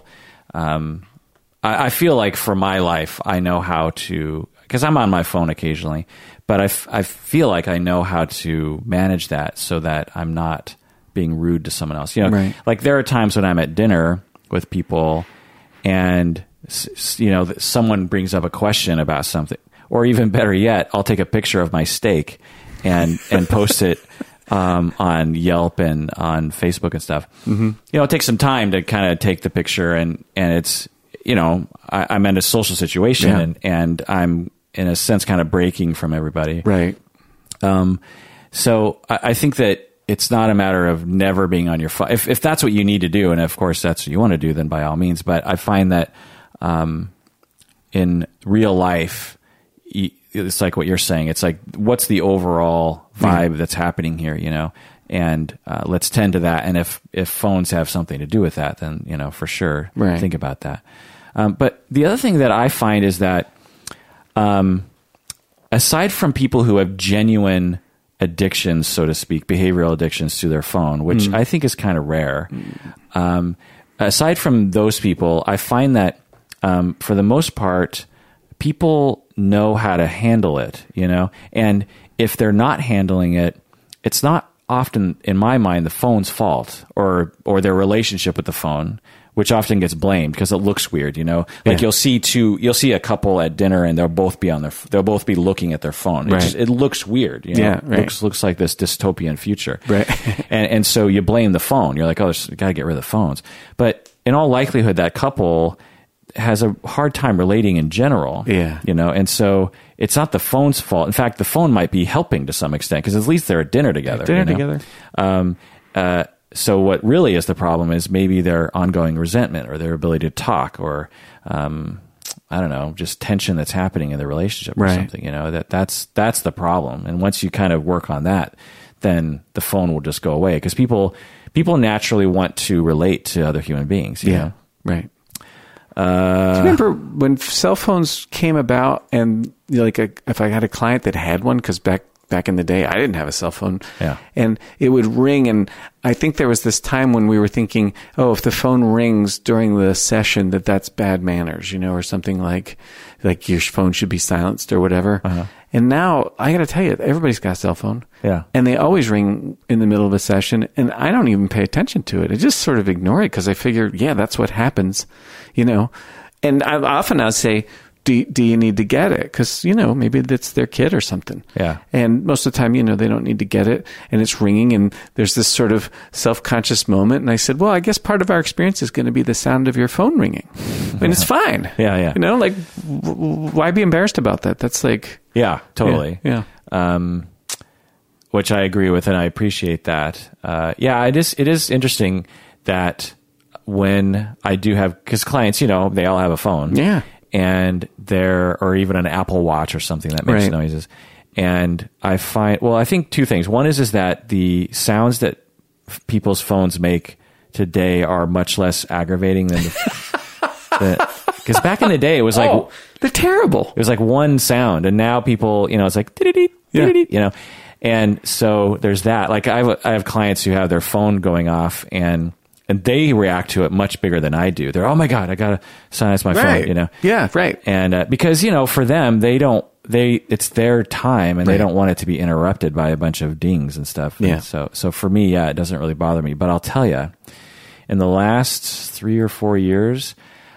[SPEAKER 1] I feel like for my life, I know how to, because I'm on my phone occasionally, but I feel like I know how to manage that so that I'm not being rude to someone else.
[SPEAKER 2] Right.
[SPEAKER 1] Like there are times when I'm at dinner with people and, someone brings up a question about something, or even better yet, I'll take a picture of my steak and post it on Yelp and on Facebook and stuff. Mm-hmm. It takes some time to kind of take the picture, and it's, I'm in a social situation and I'm in a sense kind of breaking from everybody.
[SPEAKER 2] Right.
[SPEAKER 1] So I think that it's not a matter of never being on your phone. If that's what you need to do, and of course that's what you want to do, then by all means. But I find that in real life, it's like what you're saying. It's like, what's the overall vibe that's happening here, and let's tend to that. And if phones have something to do with that, then, for sure, think about that. But the other thing that I find is that aside from people who have genuine addictions, so to speak, behavioral addictions to their phone, which I think is kind of rare, aside from those people, I find that for the most part, people know how to handle it, and if they're not handling it, it's not often, in my mind, the phone's fault or their relationship with the phone, which often gets blamed because it looks weird, Like you'll see a couple at dinner and they'll both be looking at their phone.
[SPEAKER 2] Right.
[SPEAKER 1] It looks weird,
[SPEAKER 2] Yeah, right.
[SPEAKER 1] It looks like this dystopian future.
[SPEAKER 2] Right.
[SPEAKER 1] and so you blame the phone. You're like, oh, you got to get rid of the phones. But in all likelihood, that couple has a hard time relating in general.
[SPEAKER 2] Yeah.
[SPEAKER 1] And so it's not the phone's fault. In fact, the phone might be helping to some extent because at least they're at dinner together.
[SPEAKER 2] Together.
[SPEAKER 1] So what really is the problem is maybe their ongoing resentment or their ability to talk or, I don't know, just tension that's happening in the relationship or
[SPEAKER 2] Right.
[SPEAKER 1] something, that's the problem. And once you kind of work on that, then the phone will just go away because people naturally want to relate to other human beings. You know?
[SPEAKER 2] Right. Do you remember when cell phones came about and if I had a client that had one, because back in the day, I didn't have a cell phone.
[SPEAKER 1] Yeah.
[SPEAKER 2] And it would ring. And I think there was this time when we were thinking, oh, if the phone rings during the session, that's bad manners, or something like your phone should be silenced or whatever.
[SPEAKER 1] Uh-huh.
[SPEAKER 2] And now I got to tell you, everybody's got a cell phone.
[SPEAKER 1] Yeah.
[SPEAKER 2] And they always ring in the middle of a session. And I don't even pay attention to it. I just sort of ignore it because I figure, yeah, that's what happens, And I'll say, do you need to get it? Because, maybe that's their kid or something.
[SPEAKER 1] Yeah.
[SPEAKER 2] And most of the time, they don't need to get it. And it's ringing and there's this sort of self-conscious moment. And I said, well, I guess part of our experience is going to be the sound of your phone ringing. And it's fine.
[SPEAKER 1] Yeah.
[SPEAKER 2] Why be embarrassed about that? That's like...
[SPEAKER 1] Yeah, totally.
[SPEAKER 2] Yeah.
[SPEAKER 1] Which I agree with, and I appreciate that. It is interesting that when I do have, because clients, they all have a phone.
[SPEAKER 2] Yeah.
[SPEAKER 1] And or even an Apple Watch or something that makes
[SPEAKER 2] Right.
[SPEAKER 1] noises. And I think two things. One is that the sounds that people's phones make today are much less aggravating than because back in the day it was like,
[SPEAKER 2] they're terrible.
[SPEAKER 1] it was like one sound, and now people, it's like,
[SPEAKER 2] Yeah.
[SPEAKER 1] and so there's that. Like I have clients who have their phone going off and they react to it much bigger than I do. They're, oh my God, I got to silence my phone,
[SPEAKER 2] Yeah, right.
[SPEAKER 1] And because, for them, it's their time and they don't want it to be interrupted by a bunch of dings and stuff.
[SPEAKER 2] Yeah.
[SPEAKER 1] And so for me, it doesn't really bother me. But I'll tell you, in the last 3 or 4 years,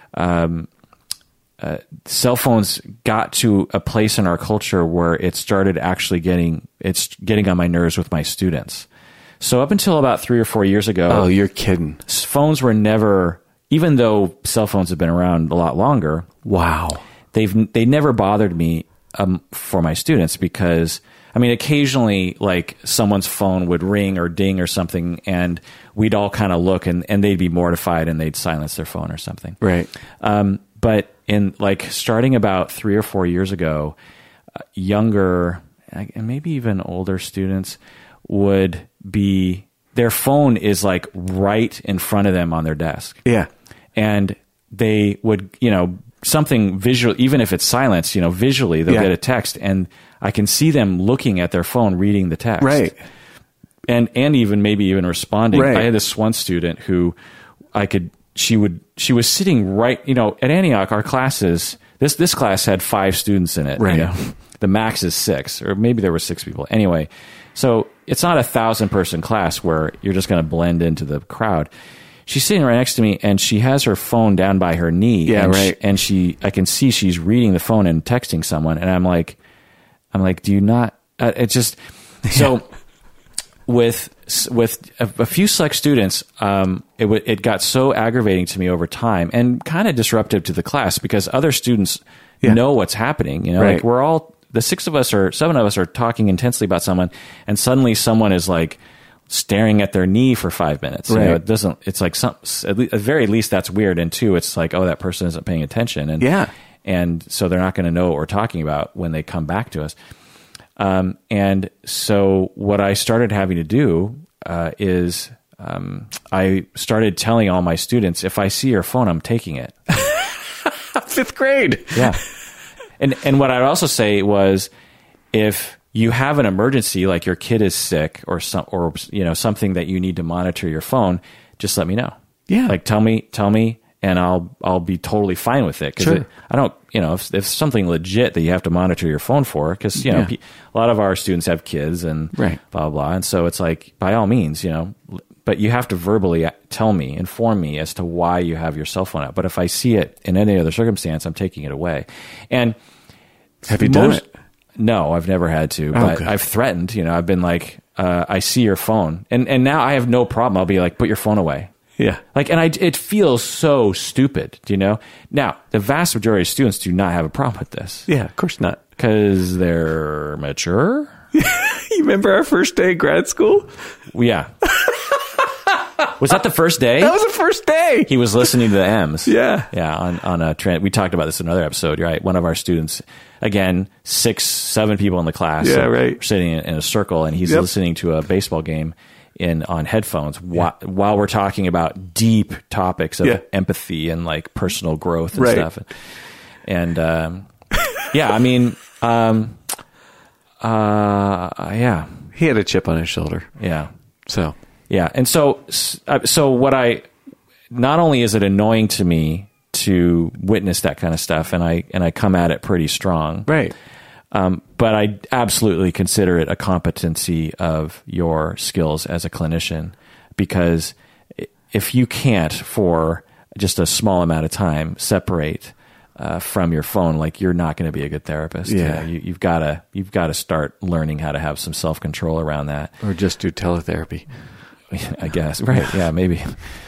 [SPEAKER 1] cell phones got to a place in our culture where it started actually getting on my nerves with my students. So up until about 3 or 4 years ago,
[SPEAKER 2] Oh, you're kidding.
[SPEAKER 1] phones were never, even though cell phones have been around a lot longer,
[SPEAKER 2] Wow.
[SPEAKER 1] they never bothered me for my students because, occasionally like someone's phone would ring or ding or something and we'd all kind of look and they'd be mortified and they'd silence their phone or something.
[SPEAKER 2] Right.
[SPEAKER 1] But in starting about 3 or 4 years ago, younger and maybe even older students would their phone is like right in front of them on their desk.
[SPEAKER 2] Yeah.
[SPEAKER 1] And they would, something visual, even if it's silenced, visually they'll get a text and I can see them looking at their phone, reading the text.
[SPEAKER 2] Right.
[SPEAKER 1] And maybe even responding.
[SPEAKER 2] Right.
[SPEAKER 1] I had this one student who she was sitting right, at Antioch, our classes, this class had 5 students in it.
[SPEAKER 2] Right.
[SPEAKER 1] The max is 6, or maybe there were 6 people. Anyway, so it's not a 1,000-person class where you're just going to blend into the crowd. She's sitting right next to me, and she has her phone down by her knee.
[SPEAKER 2] Yeah,
[SPEAKER 1] and
[SPEAKER 2] right.
[SPEAKER 1] I can see she's reading the phone and texting someone, and I'm like, do you not? It's just so. With a few select students, it got so aggravating to me over time, and kind of disruptive to the class because other students know what's happening.
[SPEAKER 2] Right.
[SPEAKER 1] Like we're all, the 7 of us are talking intensely about someone, and suddenly someone is like staring at their knee for 5 minutes.
[SPEAKER 2] Right.
[SPEAKER 1] It's like at the very least that's weird, and 2, it's like, oh, that person isn't paying attention, and so they're not going to know what we're talking about when they come back to us. And so what I started having to do is I started telling all my students, if I see your phone, I'm taking it.
[SPEAKER 2] 5th grade.
[SPEAKER 1] Yeah. And what I'd also say was, if you have an emergency, like your kid is sick or something that you need to monitor your phone, just let me know.
[SPEAKER 2] Yeah.
[SPEAKER 1] Like tell me, and I'll be totally fine with it.
[SPEAKER 2] Sure.
[SPEAKER 1] I don't, if something legit that you have to monitor your phone for, because, a lot of our students have kids and
[SPEAKER 2] Right.
[SPEAKER 1] blah, blah, blah. And so it's like, by all means, but you have to verbally inform me as to why you have your cell phone out. But if I see it in any other circumstance, I'm taking it away. And
[SPEAKER 2] have you done it?
[SPEAKER 1] No, I've never had to, but
[SPEAKER 2] good.
[SPEAKER 1] I've threatened, I've been like, I see your phone and now I have no problem. I'll be like, put your phone away.
[SPEAKER 2] Yeah.
[SPEAKER 1] Like, and it feels so stupid, Now, the vast majority of students do not have a problem with this.
[SPEAKER 2] Yeah, of course not.
[SPEAKER 1] Because they're mature.
[SPEAKER 2] You remember our first day of grad school?
[SPEAKER 1] Yeah. Was that the first day?
[SPEAKER 2] That was the first day.
[SPEAKER 1] He was listening to the M's.
[SPEAKER 2] Yeah.
[SPEAKER 1] Yeah, on a trend. We talked about this in another episode, right? One of our students, again, 6-7 people in the class.
[SPEAKER 2] Yeah, right.
[SPEAKER 1] Sitting in a circle, and he's listening to a baseball game on headphones while we're talking about deep topics of empathy and like personal growth and stuff. And yeah, I mean, yeah.
[SPEAKER 2] He had a chip on his shoulder.
[SPEAKER 1] Yeah.
[SPEAKER 2] So.
[SPEAKER 1] Yeah. And so not only is it annoying to me to witness that kind of stuff, and I come at it pretty strong.
[SPEAKER 2] Right.
[SPEAKER 1] But I absolutely consider it a competency of your skills as a clinician, because if you can't, for just a small amount of time, separate from your phone, like, you're not going to be a good therapist.
[SPEAKER 2] Yeah.
[SPEAKER 1] You've got to start learning how to have some self-control around that.
[SPEAKER 2] Or just do teletherapy.
[SPEAKER 1] I guess. Right. Yeah, maybe.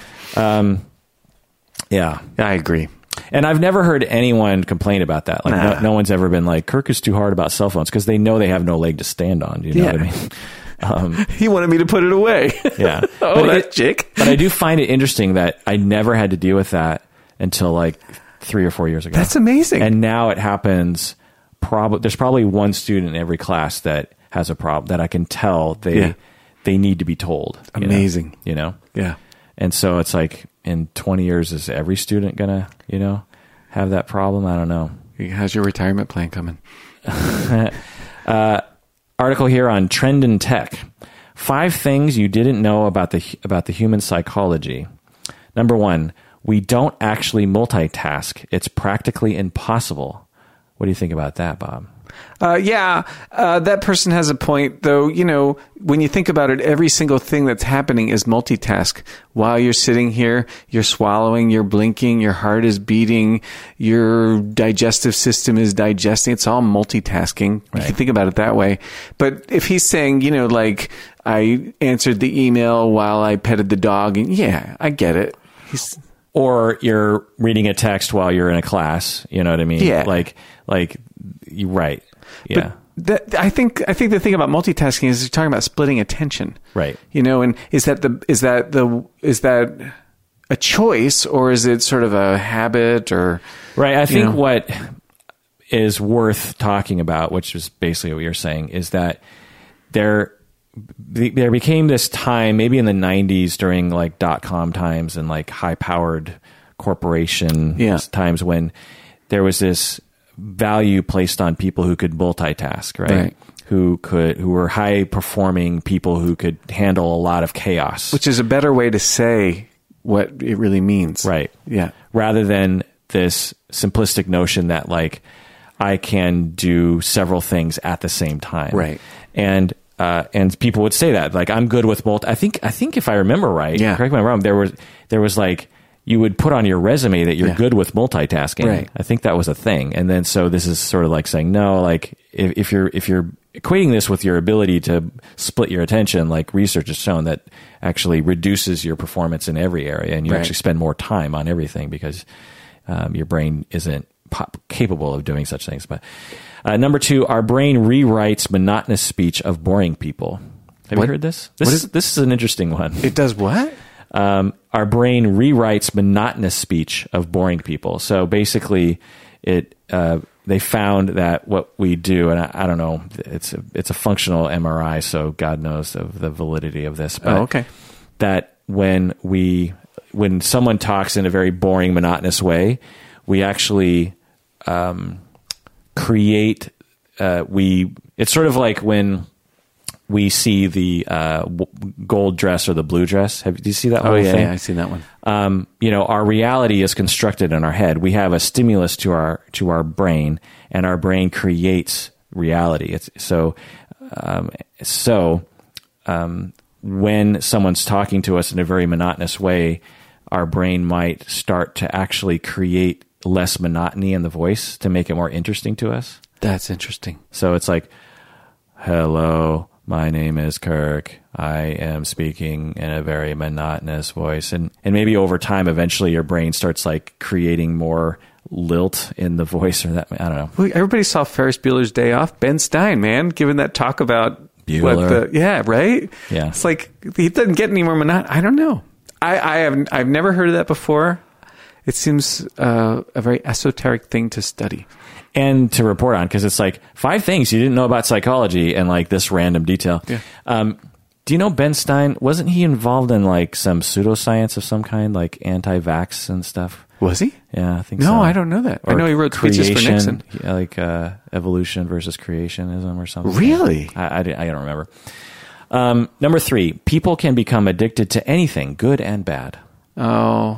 [SPEAKER 1] Yeah.
[SPEAKER 2] I agree.
[SPEAKER 1] And I've never heard anyone complain about that. Like, no one's ever been like, Kirk is too hard about cell phones, because they know they have no leg to stand on. Do you know what I mean?
[SPEAKER 2] He wanted me to put it away.
[SPEAKER 1] Yeah.
[SPEAKER 2] That chick.
[SPEAKER 1] But I do find it interesting that I never had to deal with that until like 3 or 4 years ago.
[SPEAKER 2] That's amazing.
[SPEAKER 1] And now it happens. There's probably one student in every class that has a problem that I can tell they need to be told.
[SPEAKER 2] Amazing.
[SPEAKER 1] Yeah. And so it's like, in 20 years, is every student gonna, have that problem? I don't know.
[SPEAKER 2] How's your retirement plan coming?
[SPEAKER 1] Article here on Trend in Tech: 5 things you didn't know about the human psychology. Number 1, we don't actually multitask. It's practically impossible. What do you think about that, Bob?
[SPEAKER 2] That person has a point, though. When you think about it, every single thing that's happening is multitask. While you're sitting here, you're swallowing, you're blinking, your heart is beating, your digestive system is digesting. It's all multitasking.
[SPEAKER 1] Right.
[SPEAKER 2] You can think about it that way. But if he's saying, like, I answered the email while I petted the dog, and I get it.
[SPEAKER 1] Or you're reading a text while you're in a class. You know what I mean?
[SPEAKER 2] Yeah.
[SPEAKER 1] Like you're right. Yeah.
[SPEAKER 2] But I think the thing about multitasking is you're talking about splitting attention.
[SPEAKER 1] Right.
[SPEAKER 2] And is that a choice, or is it sort of a habit, or
[SPEAKER 1] right? I think what is worth talking about, which is basically what you're saying, is that there became this time, maybe in the 90s during like .com times and like high-powered corporation times, when there was this value placed on people who could multitask, right? Who were high-performing people who could handle a lot of chaos.
[SPEAKER 2] Which is a better way to say what it really means.
[SPEAKER 1] Right.
[SPEAKER 2] Yeah.
[SPEAKER 1] Rather than this simplistic notion that like I can do several things at the same time.
[SPEAKER 2] Right.
[SPEAKER 1] And people would say that, like, I'm good with multi. I think if I remember right, correct me if I'm wrong, there was like, you would put on your resume that you're good with multitasking.
[SPEAKER 2] Right.
[SPEAKER 1] I think that was a thing. And then so this is sort of like saying, no, like if you're equating this with your ability to split your attention, like research has shown that actually reduces your performance in every area, and you actually spend more time on everything because your brain isn't capable of doing such things. But number 2, our brain rewrites monotonous speech of boring people. Have you heard this? This is an interesting one.
[SPEAKER 2] It does what?
[SPEAKER 1] Our brain rewrites monotonous speech of boring people. So basically, they found that what we do, and I don't know, it's a functional MRI, so God knows of the validity of this. But that when someone talks in a very boring, monotonous way, we actually create. It's sort of like when we see the gold dress or the blue dress. Do you see that
[SPEAKER 2] Oh,
[SPEAKER 1] whole
[SPEAKER 2] yeah,
[SPEAKER 1] thing?
[SPEAKER 2] yeah, I see that one.
[SPEAKER 1] Our reality is constructed in our head. We have a stimulus to our brain, and our brain creates reality. When someone's talking to us in a very monotonous way, our brain might start to actually create less monotony in the voice to make it more interesting to us.
[SPEAKER 2] That's interesting.
[SPEAKER 1] So it's like, hello, my name is Kirk. I am speaking in a very monotonous voice. And maybe over time, eventually your brain starts like creating more lilt in the voice, or that, I don't know.
[SPEAKER 2] Well, everybody saw Ferris Bueller's Day Off. Ben Stein, man, giving that talk about
[SPEAKER 1] Bueller.
[SPEAKER 2] right?
[SPEAKER 1] Yeah.
[SPEAKER 2] It's like, he doesn't get any more monotonous. I don't know. I've never heard of that before. It seems a very esoteric thing to study.
[SPEAKER 1] And to report on, because it's like 5 things you didn't know about psychology and like this random detail.
[SPEAKER 2] Yeah.
[SPEAKER 1] Do you know Ben Stein? Wasn't he involved in like some pseudoscience of some kind, like anti-vax and stuff?
[SPEAKER 2] Was he?
[SPEAKER 1] Yeah, I think
[SPEAKER 2] no,
[SPEAKER 1] so.
[SPEAKER 2] I don't know that. I know he wrote speeches for Nixon.
[SPEAKER 1] Yeah, like evolution versus creationism or something.
[SPEAKER 2] Really?
[SPEAKER 1] I don't remember. Number 3, people can become addicted to anything, good and bad.
[SPEAKER 2] Oh.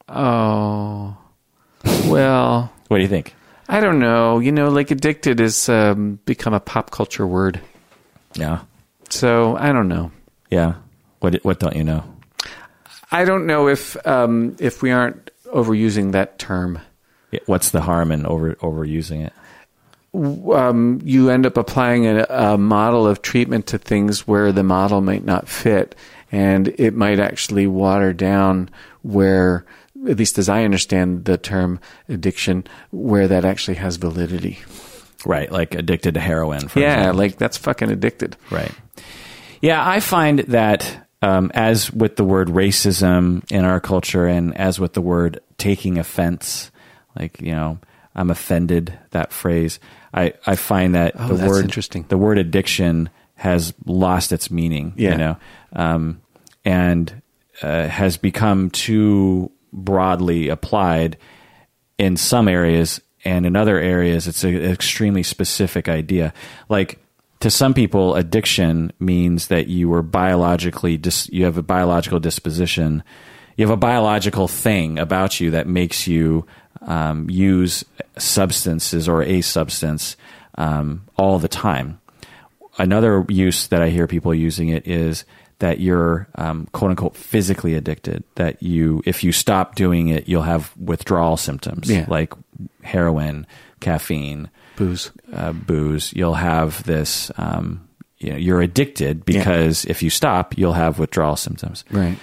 [SPEAKER 2] Well,
[SPEAKER 1] What do you think?
[SPEAKER 2] I don't know. Like addicted has become a pop culture word.
[SPEAKER 1] Yeah.
[SPEAKER 2] So I don't know.
[SPEAKER 1] Yeah. What don't you know?
[SPEAKER 2] I don't know if we aren't overusing that term.
[SPEAKER 1] What's the harm in overusing it?
[SPEAKER 2] You end up applying a model of treatment to things where the model might not fit, and it might actually water down where, at least as I understand the term addiction, where that actually has validity.
[SPEAKER 1] Right, like addicted to heroin, for
[SPEAKER 2] Yeah,
[SPEAKER 1] example.
[SPEAKER 2] like that's fucking addicted.
[SPEAKER 1] Right. Yeah, I find that as with the word racism in our culture, and as with the word taking offense, like, I'm offended, that phrase, I find that
[SPEAKER 2] that's interesting.
[SPEAKER 1] the word addiction has lost its meaning, and has become too broadly applied in some areas, and in other areas it's an extremely specific idea. Like, to some people, addiction means that you were you have a biological disposition, you have a biological thing about you that makes you use substances or a substance all the time. Another use that I hear people using it is that you're quote unquote physically addicted, that if you stop doing it, you'll have withdrawal symptoms, like heroin, caffeine, booze. You'll have this, you're addicted because if you stop, you'll have withdrawal symptoms.
[SPEAKER 2] Right.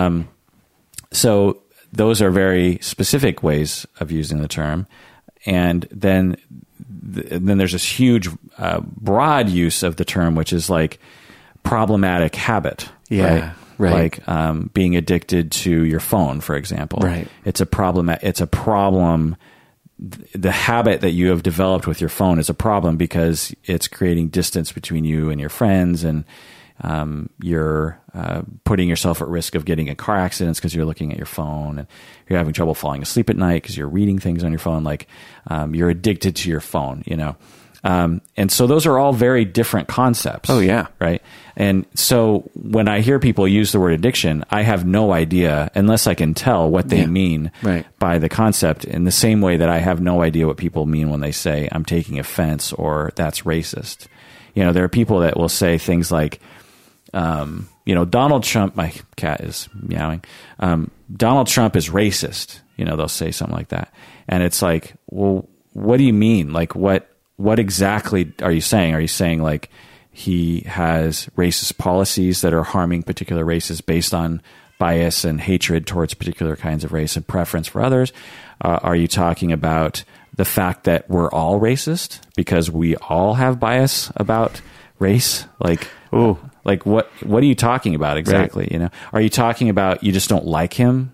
[SPEAKER 1] So those are very specific ways of using the term. And then there's this huge, broad use of the term, which is like problematic habit.
[SPEAKER 2] Yeah. Right.
[SPEAKER 1] Like being addicted to your phone, for example.
[SPEAKER 2] Right.
[SPEAKER 1] It's a problem. The habit that you have developed with your phone is a problem because it's creating distance between you and your friends, and you're putting yourself at risk of getting in car accidents because you're looking at your phone, and you're having trouble falling asleep at night because you're reading things on your phone. Like you're addicted to your phone, and so those are all very different concepts.
[SPEAKER 2] Oh, yeah.
[SPEAKER 1] Right. And so when I hear people use the word addiction, I have no idea, unless I can tell what they mean by the concept, in the same way that I have no idea what people mean when they say I'm taking offense or that's racist. There are people that will say things like, Donald Trump, my cat is meowing, Donald Trump is racist. They'll say something like that. And it's like, well, what do you mean? Like, what exactly are you saying? Are you saying like he has racist policies that are harming particular races based on bias and hatred towards particular kinds of race and preference for others? Are you talking about the fact that we're all racist because we all have bias about race? Like, what are you talking about exactly?
[SPEAKER 2] Right.
[SPEAKER 1] Are you talking about you just don't like him?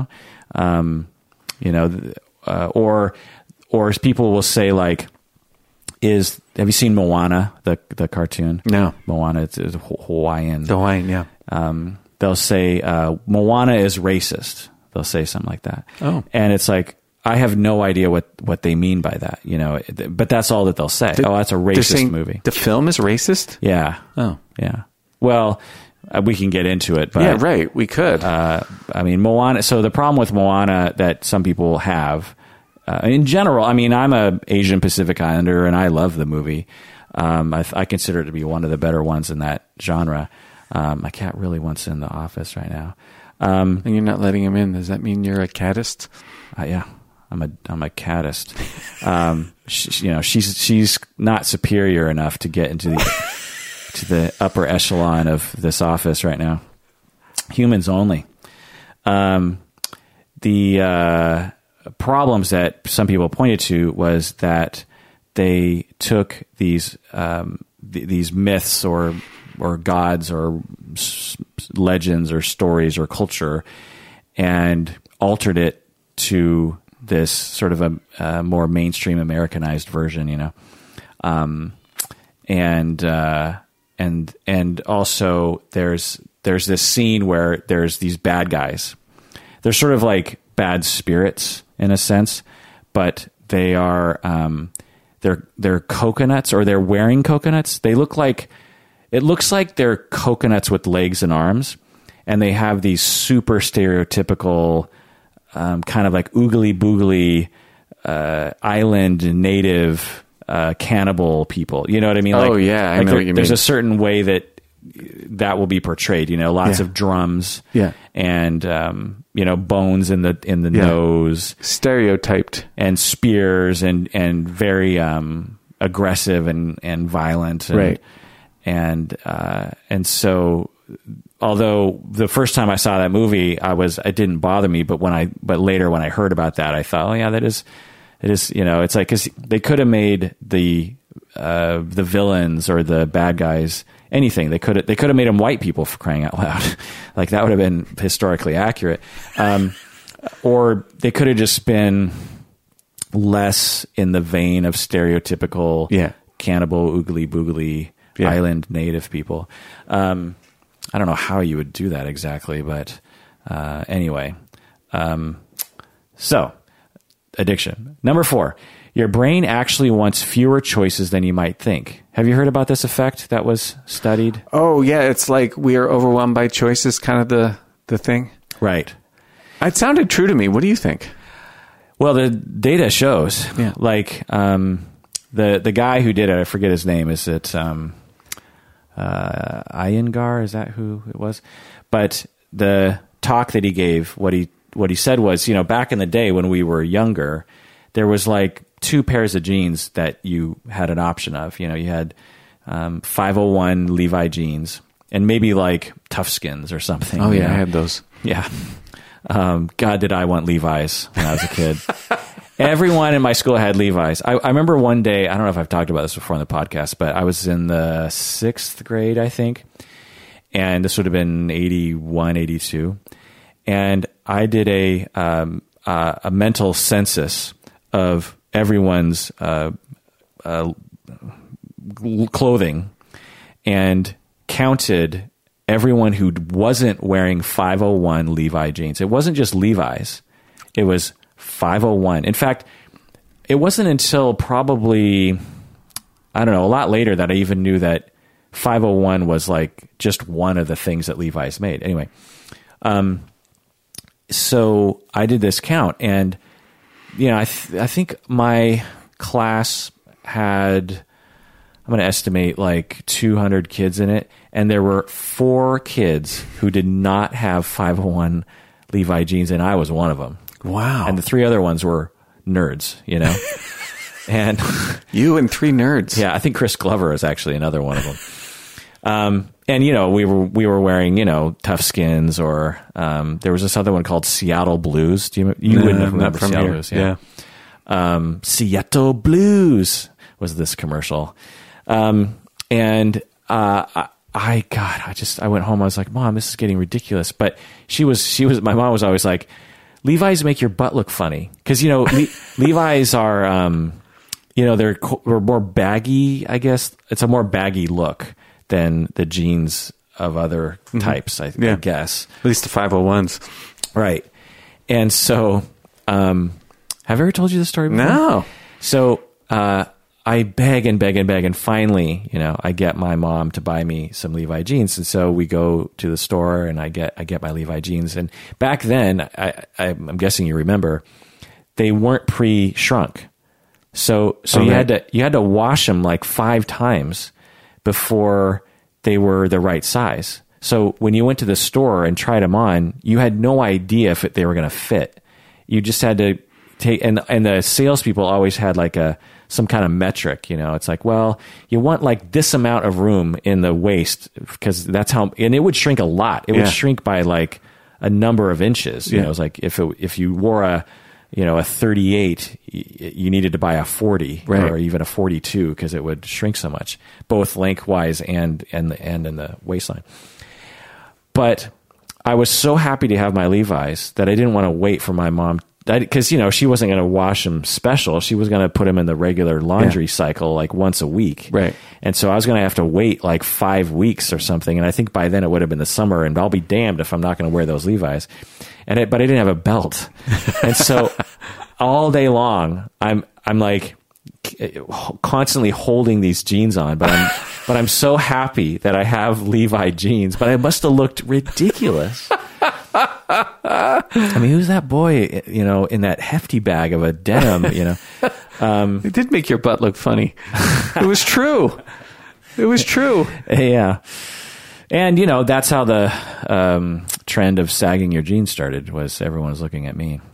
[SPEAKER 1] Or people will say like, have you seen Moana, the cartoon?
[SPEAKER 2] No.
[SPEAKER 1] Moana, it's Hawaiian.
[SPEAKER 2] Hawaiian, yeah.
[SPEAKER 1] They'll say Moana is racist. They'll say something like that.
[SPEAKER 2] Oh.
[SPEAKER 1] And it's like, I have no idea what they mean by that, you know, but that's all that they'll say. That's a racist movie.
[SPEAKER 2] The film is racist?
[SPEAKER 1] Yeah.
[SPEAKER 2] Oh.
[SPEAKER 1] Yeah. Well, we can get into it, but
[SPEAKER 2] yeah, right. We could.
[SPEAKER 1] I mean, Moana. So the problem with Moana that some people have, in general, I mean, I'm a Asian Pacific Islander and I love the movie. I consider it to be one of the better ones in that genre. My cat really wants in the office right now.
[SPEAKER 2] And you're not letting him in. Does that mean you're a catist?
[SPEAKER 1] Yeah. I'm a catist. She's not superior enough to get into the upper echelon of this office right now. Humans only. The problems that some people pointed to was that they took these myths or gods or legends or stories or culture and altered it to this sort of a more mainstream Americanized version, you know, and also there's this scene where there's these bad guys. They're sort of like bad spirits in a sense, but they are they're coconuts, or they're wearing coconuts. It looks like they're coconuts with legs and arms, and they have these super stereotypical kind of like oogly boogly island native cannibal people. You know what I mean?
[SPEAKER 2] Oh,
[SPEAKER 1] like,
[SPEAKER 2] yeah, I
[SPEAKER 1] like
[SPEAKER 2] know what you
[SPEAKER 1] there's
[SPEAKER 2] mean.
[SPEAKER 1] a certain way that will be portrayed. You know, lots of drums, and bones in the nose,
[SPEAKER 2] stereotyped,
[SPEAKER 1] and spears, and very aggressive and violent,
[SPEAKER 2] right?
[SPEAKER 1] And so, although the first time I saw that movie, it didn't bother me, but later when I heard about that, I thought, oh yeah, it is, you know, it's like, 'cause they could have made the villains or the bad guys anything. They could have made them white people, for crying out loud. Like, that would have been historically accurate. Or they could have just been less in the vein of stereotypical cannibal, oogly boogly island native people. I don't know how you would do that exactly, but anyway. So, addiction. Number 4, your brain actually wants fewer choices than you might think. Have you heard about this effect that was studied?
[SPEAKER 2] Oh, yeah. It's like we are overwhelmed by choices, kind of the thing.
[SPEAKER 1] Right.
[SPEAKER 2] It sounded true to me. What do you think?
[SPEAKER 1] Well, the data shows, like the guy who did it, I forget his name. Is it Iyengar? Is that who it was? But the talk that he gave, what he said was, you know, back in the day when we were younger, there was like 2 pairs of jeans that you had an option of. You know, you had 501 Levi jeans and maybe like Toughskins or something.
[SPEAKER 2] Oh yeah, I had those.
[SPEAKER 1] Yeah. God, did I want Levi's when I was a kid. Everyone in my school had Levi's. I remember one day, I don't know if I've talked about this before on the podcast, but I was in the 6th grade, I think. And this would have been 81, 82. And I did a mental census of everyone's clothing and counted everyone who wasn't wearing 501 Levi jeans. It wasn't just Levi's. It was 501. In fact, it wasn't until probably, I don't know, a lot later that I even knew that 501 was like just one of the things that Levi's made. Anyway, so I did this count, and you know, I think my class had, I'm going to estimate like 200 kids in it, and there were 4 kids who did not have 501 Levi jeans, and I was one of them.
[SPEAKER 2] Wow.
[SPEAKER 1] And the 3 other ones were nerds, you know. And
[SPEAKER 2] you and 3 nerds.
[SPEAKER 1] Yeah, I think Chris Glover is actually another one of them. And you know, we were wearing, you know, Toughskins, or there was this other one called Seattle Blues. You wouldn't have remembered
[SPEAKER 2] from
[SPEAKER 1] Seattle
[SPEAKER 2] here.
[SPEAKER 1] Blues, yeah. Seattle Blues was this commercial. And I went home. I was like, Mom, this is getting ridiculous. But my mom was always like, Levi's make your butt look funny. Cause you know, Levi's are, you know, they're more baggy, I guess. It's a more baggy look than the jeans of other types, I guess.
[SPEAKER 2] At least the 501s.
[SPEAKER 1] Right. And so, Have I ever told you this story before?
[SPEAKER 2] No.
[SPEAKER 1] So I beg and beg and beg, and finally, I get my mom to buy me some Levi jeans, and so we go to the store, and I get my Levi jeans. And back then, I'm guessing you remember, they weren't pre-shrunk, so you had to wash them like 5 times before they were the right size. So when you went to the store and tried them on, you had no idea if they were going to fit. You just had to take, and the salespeople always had like some kind of metric, it's like, well, you want like this amount of room in the waist, because that's how, and it would shrink a lot. It would shrink by like a number of inches. It was like if you wore a 38, you needed to buy a 40 or even a 42, because it would shrink so much, both lengthwise and in the waistline. But I was so happy to have my Levi's that I didn't want to wait for my mom, because she wasn't going to wash them special. She was going to put them in the regular laundry cycle like once a week.
[SPEAKER 2] Right.
[SPEAKER 1] And so I was going to have to wait like 5 weeks or something. And I think by then it would have been the summer, and I'll be damned if I'm not going to wear those Levi's. But I didn't have a belt. And so all day long, I'm like constantly holding these jeans on, but I'm so happy that I have Levi jeans, but I must have looked ridiculous. I mean, who's that boy, in that hefty bag of a denim,
[SPEAKER 2] It did make your butt look funny. It was true. It was true.
[SPEAKER 1] Yeah. And, that's how the trend of sagging your jeans started, was everyone was looking at me.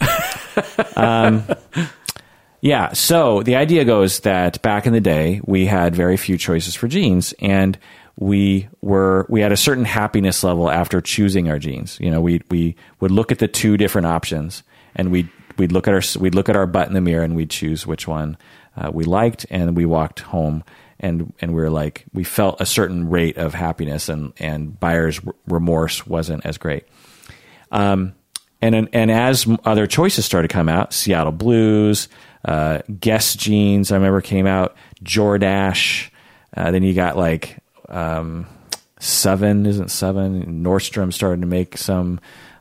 [SPEAKER 1] Yeah. So the idea goes that back in the day, we had very few choices for jeans, and we had a certain happiness level after choosing our jeans. We would look at the 2 different options, and we'd look at our butt in the mirror, and we'd choose which one we liked, and we walked home, and we were like, we felt a certain rate of happiness, and buyer's remorse wasn't as great. And as other choices started to come out, Seattle Blues, Guess jeans, I remember, came out, Jordache, then you got like 7, isn't 7? Nordstrom started to make some,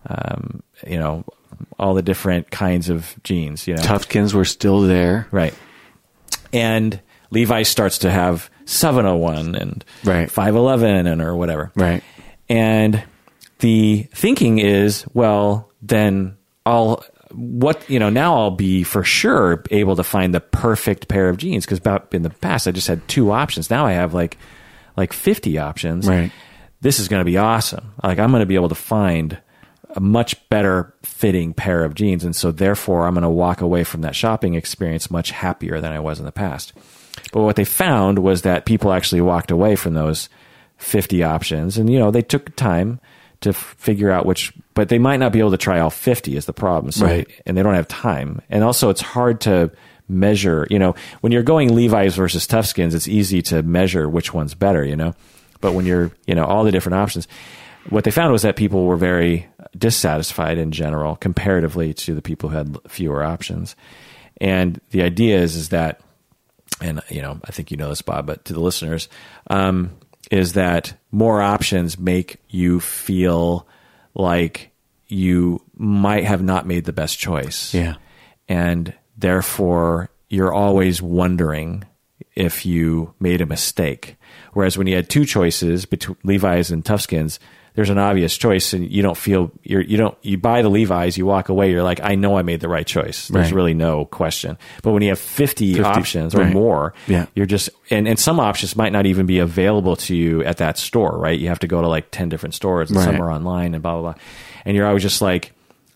[SPEAKER 1] all the different kinds of jeans.
[SPEAKER 2] Tuftkins were still there.
[SPEAKER 1] Right. And Levi starts to have 701 and 511 and or whatever.
[SPEAKER 2] Right.
[SPEAKER 1] And the thinking is, well, then now I'll be for sure able to find the perfect pair of jeans, because in the past I just had 2 options. Now I have like 50 options.
[SPEAKER 2] Right.
[SPEAKER 1] This is going to be awesome. Like, I'm going to be able to find a much better fitting pair of jeans. And so therefore I'm going to walk away from that shopping experience much happier than I was in the past. But what they found was that people actually walked away from those 50 options, and, they took time to figure out which, but they might not be able to try all 50 is the problem. So, and they don't have time. And also it's hard to measure, when you're going Levi's versus Tufskins, it's easy to measure which one's better, but when you're, all the different options, what they found was that people were very dissatisfied in general, comparatively to the people who had fewer options. And the idea is that, and, I think this, Bob, but to the listeners, is that more options make you feel like you might have not made the best choice.
[SPEAKER 2] Yeah.
[SPEAKER 1] And therefore, you're always wondering if you made a mistake. Whereas when you had 2 choices between Levi's and Tufskins, there's an obvious choice, and you don't feel you buy the Levi's, you walk away, you're like, I know I made the right choice. There's really no question. But when you have 50 options or more, you're just, and some options might not even be available to you at that store, right? You have to go to like 10 different stores, and some are online, and blah blah blah. And you're always just like,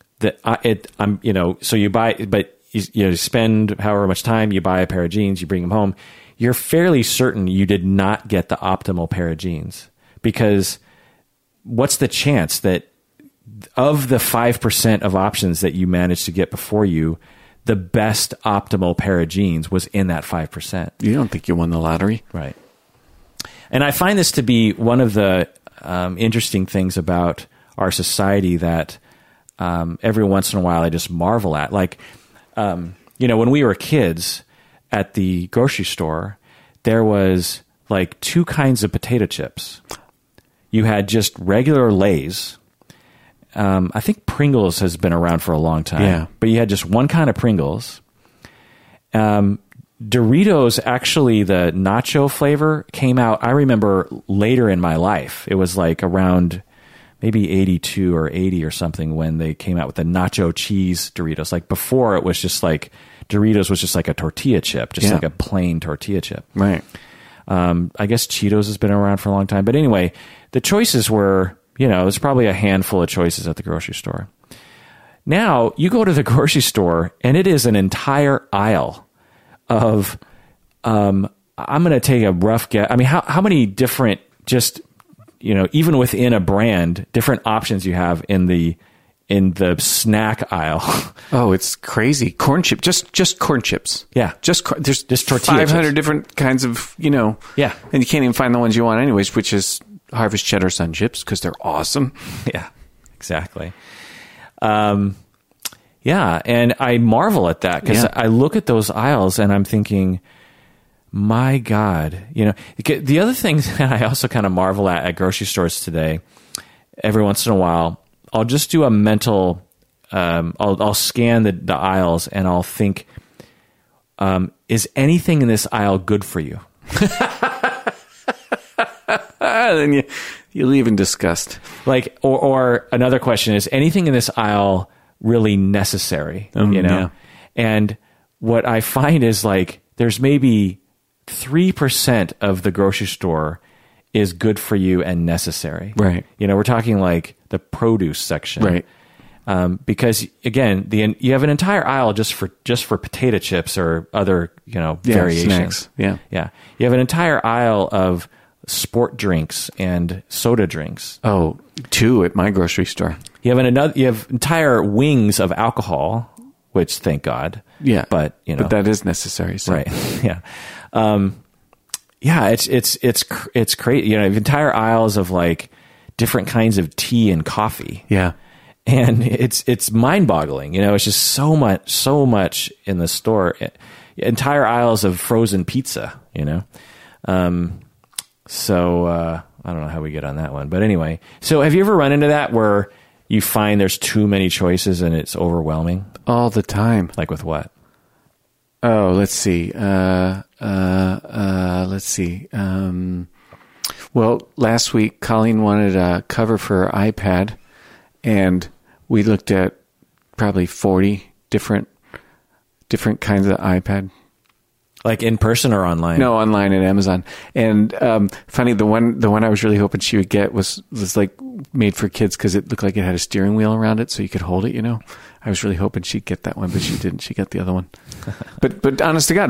[SPEAKER 1] so you buy, but you spend however much time, you buy a pair of jeans, you bring them home, you're fairly certain you did not get the optimal pair of jeans, because what's the chance that of the 5% of options that you managed to get before you, the best optimal pair of jeans was in that 5%?
[SPEAKER 2] You don't think you won the lottery?
[SPEAKER 1] Right. And I find this to be one of the interesting things about our society that every once in a while I just marvel at. Like, when we were kids at the grocery store, there was like 2 kinds of potato chips. You had just regular Lay's. I think Pringles has been around for a long time. Yeah. But you had just one kind of Pringles, Doritos, actually, the nacho flavor came out, I remember, later in my life. It was like around maybe 82 or 80 or something when they came out with the nacho cheese Doritos. Like before, it was just like Doritos was just like a tortilla chip, just like a plain tortilla chip.
[SPEAKER 2] Right.
[SPEAKER 1] I guess Cheetos has been around for a long time. But anyway, the choices were, there's probably a handful of choices at the grocery store. Now, you go to the grocery store, and it is an entire aisle of, I'm going to take a rough guess. I mean, how many different, just, even within a brand, different options you have in the snack aisle.
[SPEAKER 2] Oh, it's crazy. Corn chip, just corn chips.
[SPEAKER 1] Yeah.
[SPEAKER 2] There's
[SPEAKER 1] tortilla
[SPEAKER 2] 500
[SPEAKER 1] chips.
[SPEAKER 2] different kinds of,
[SPEAKER 1] Yeah.
[SPEAKER 2] And you can't even find the ones you want anyways, which is Harvest Cheddar Sun chips because they're awesome.
[SPEAKER 1] Yeah, exactly. Yeah, and I marvel at that because I look at those aisles and I'm thinking, my God, the other thing that I also kind of marvel at grocery stores today, every once in a while, I'll just do a mental, I'll scan the aisles and I'll think, is anything in this aisle good for you?
[SPEAKER 2] Then you leave in disgust.
[SPEAKER 1] Like, or another question is, anything in this aisle really necessary?
[SPEAKER 2] Yeah.
[SPEAKER 1] And what I find is like, there's maybe 3% of the grocery store is good for you and necessary.
[SPEAKER 2] Right.
[SPEAKER 1] We're talking like the produce section.
[SPEAKER 2] Right.
[SPEAKER 1] Because again, you have an entire aisle just for potato chips or other, variations.
[SPEAKER 2] Snacks. Yeah.
[SPEAKER 1] Yeah. You have an entire aisle of sport drinks and soda drinks.
[SPEAKER 2] Oh, 2 at my grocery store.
[SPEAKER 1] You have entire wings of alcohol, which thank God.
[SPEAKER 2] Yeah.
[SPEAKER 1] But,
[SPEAKER 2] But that is necessary. So.
[SPEAKER 1] Right. Yeah. Yeah, it's crazy. Entire aisles of like different kinds of tea and coffee.
[SPEAKER 2] Yeah.
[SPEAKER 1] And it's mind-boggling. It's just so much in the store. Entire aisles of frozen pizza, So I don't know how we get on that one. But anyway, so have you ever run into that where you find there's too many choices and it's overwhelming?
[SPEAKER 2] All the time.
[SPEAKER 1] Like with what?
[SPEAKER 2] Oh, let's see. Let's see. Well, last week, Colleen wanted a cover for her iPad, and we looked at probably 40 different kinds of iPad.
[SPEAKER 1] Like in person or online?
[SPEAKER 2] No, online at Amazon. And funny, the one I was really hoping she would get was like made for kids because it looked like it had a steering wheel around it so you could hold it, I was really hoping she'd get that one, but she didn't. She got the other one. But honest to God,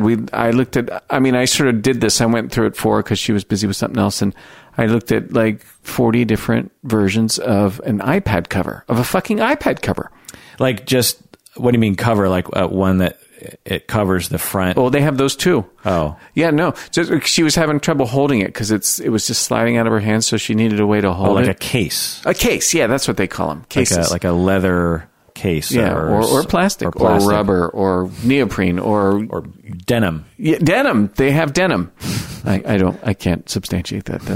[SPEAKER 2] I sort of did this. I went through it for her because she was busy with something else, and I looked at like 40 different versions of an iPad cover, of a fucking iPad cover.
[SPEAKER 1] Like just, what do you mean cover? Like one that it covers the front?
[SPEAKER 2] Oh, they have those too.
[SPEAKER 1] Oh.
[SPEAKER 2] Yeah, no. Just, she was having trouble holding it because it was just sliding out of her hands, so she needed a way to hold it.
[SPEAKER 1] Like a case.
[SPEAKER 2] A case, yeah, that's what they call them. Cases.
[SPEAKER 1] Like a leather case.
[SPEAKER 2] Yeah, or plastic, or rubber, or neoprene, or
[SPEAKER 1] denim.
[SPEAKER 2] Yeah, denim. They have denim. I can't substantiate that.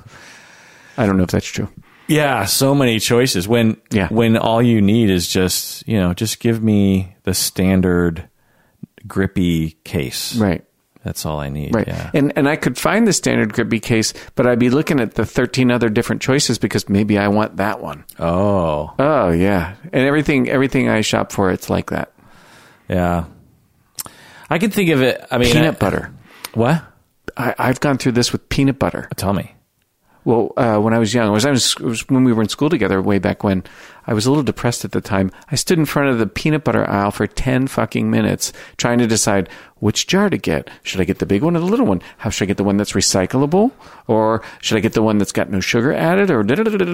[SPEAKER 2] I don't know if that's true.
[SPEAKER 1] Yeah, so many choices. When all you need is just give me the standard grippy case.
[SPEAKER 2] Right.
[SPEAKER 1] That's all I need.
[SPEAKER 2] Right.
[SPEAKER 1] Yeah.
[SPEAKER 2] And I could find the standard grippy case, but I'd be looking at the 13 other different choices because maybe I want that one.
[SPEAKER 1] Oh.
[SPEAKER 2] Oh, yeah. And everything I shop for, it's like that.
[SPEAKER 1] Yeah. I can think of it. I mean,
[SPEAKER 2] peanut butter.
[SPEAKER 1] What?
[SPEAKER 2] I've gone through this with peanut butter.
[SPEAKER 1] Tell me.
[SPEAKER 2] Well, when I was young, it was when we were in school together way back when. I was a little depressed at the time. I stood in front of the peanut butter aisle for 10 fucking minutes trying to decide which jar to get. Should I get the big one or the little one? How should I get the one that's recyclable? Or should I get the one that's got no sugar added? Or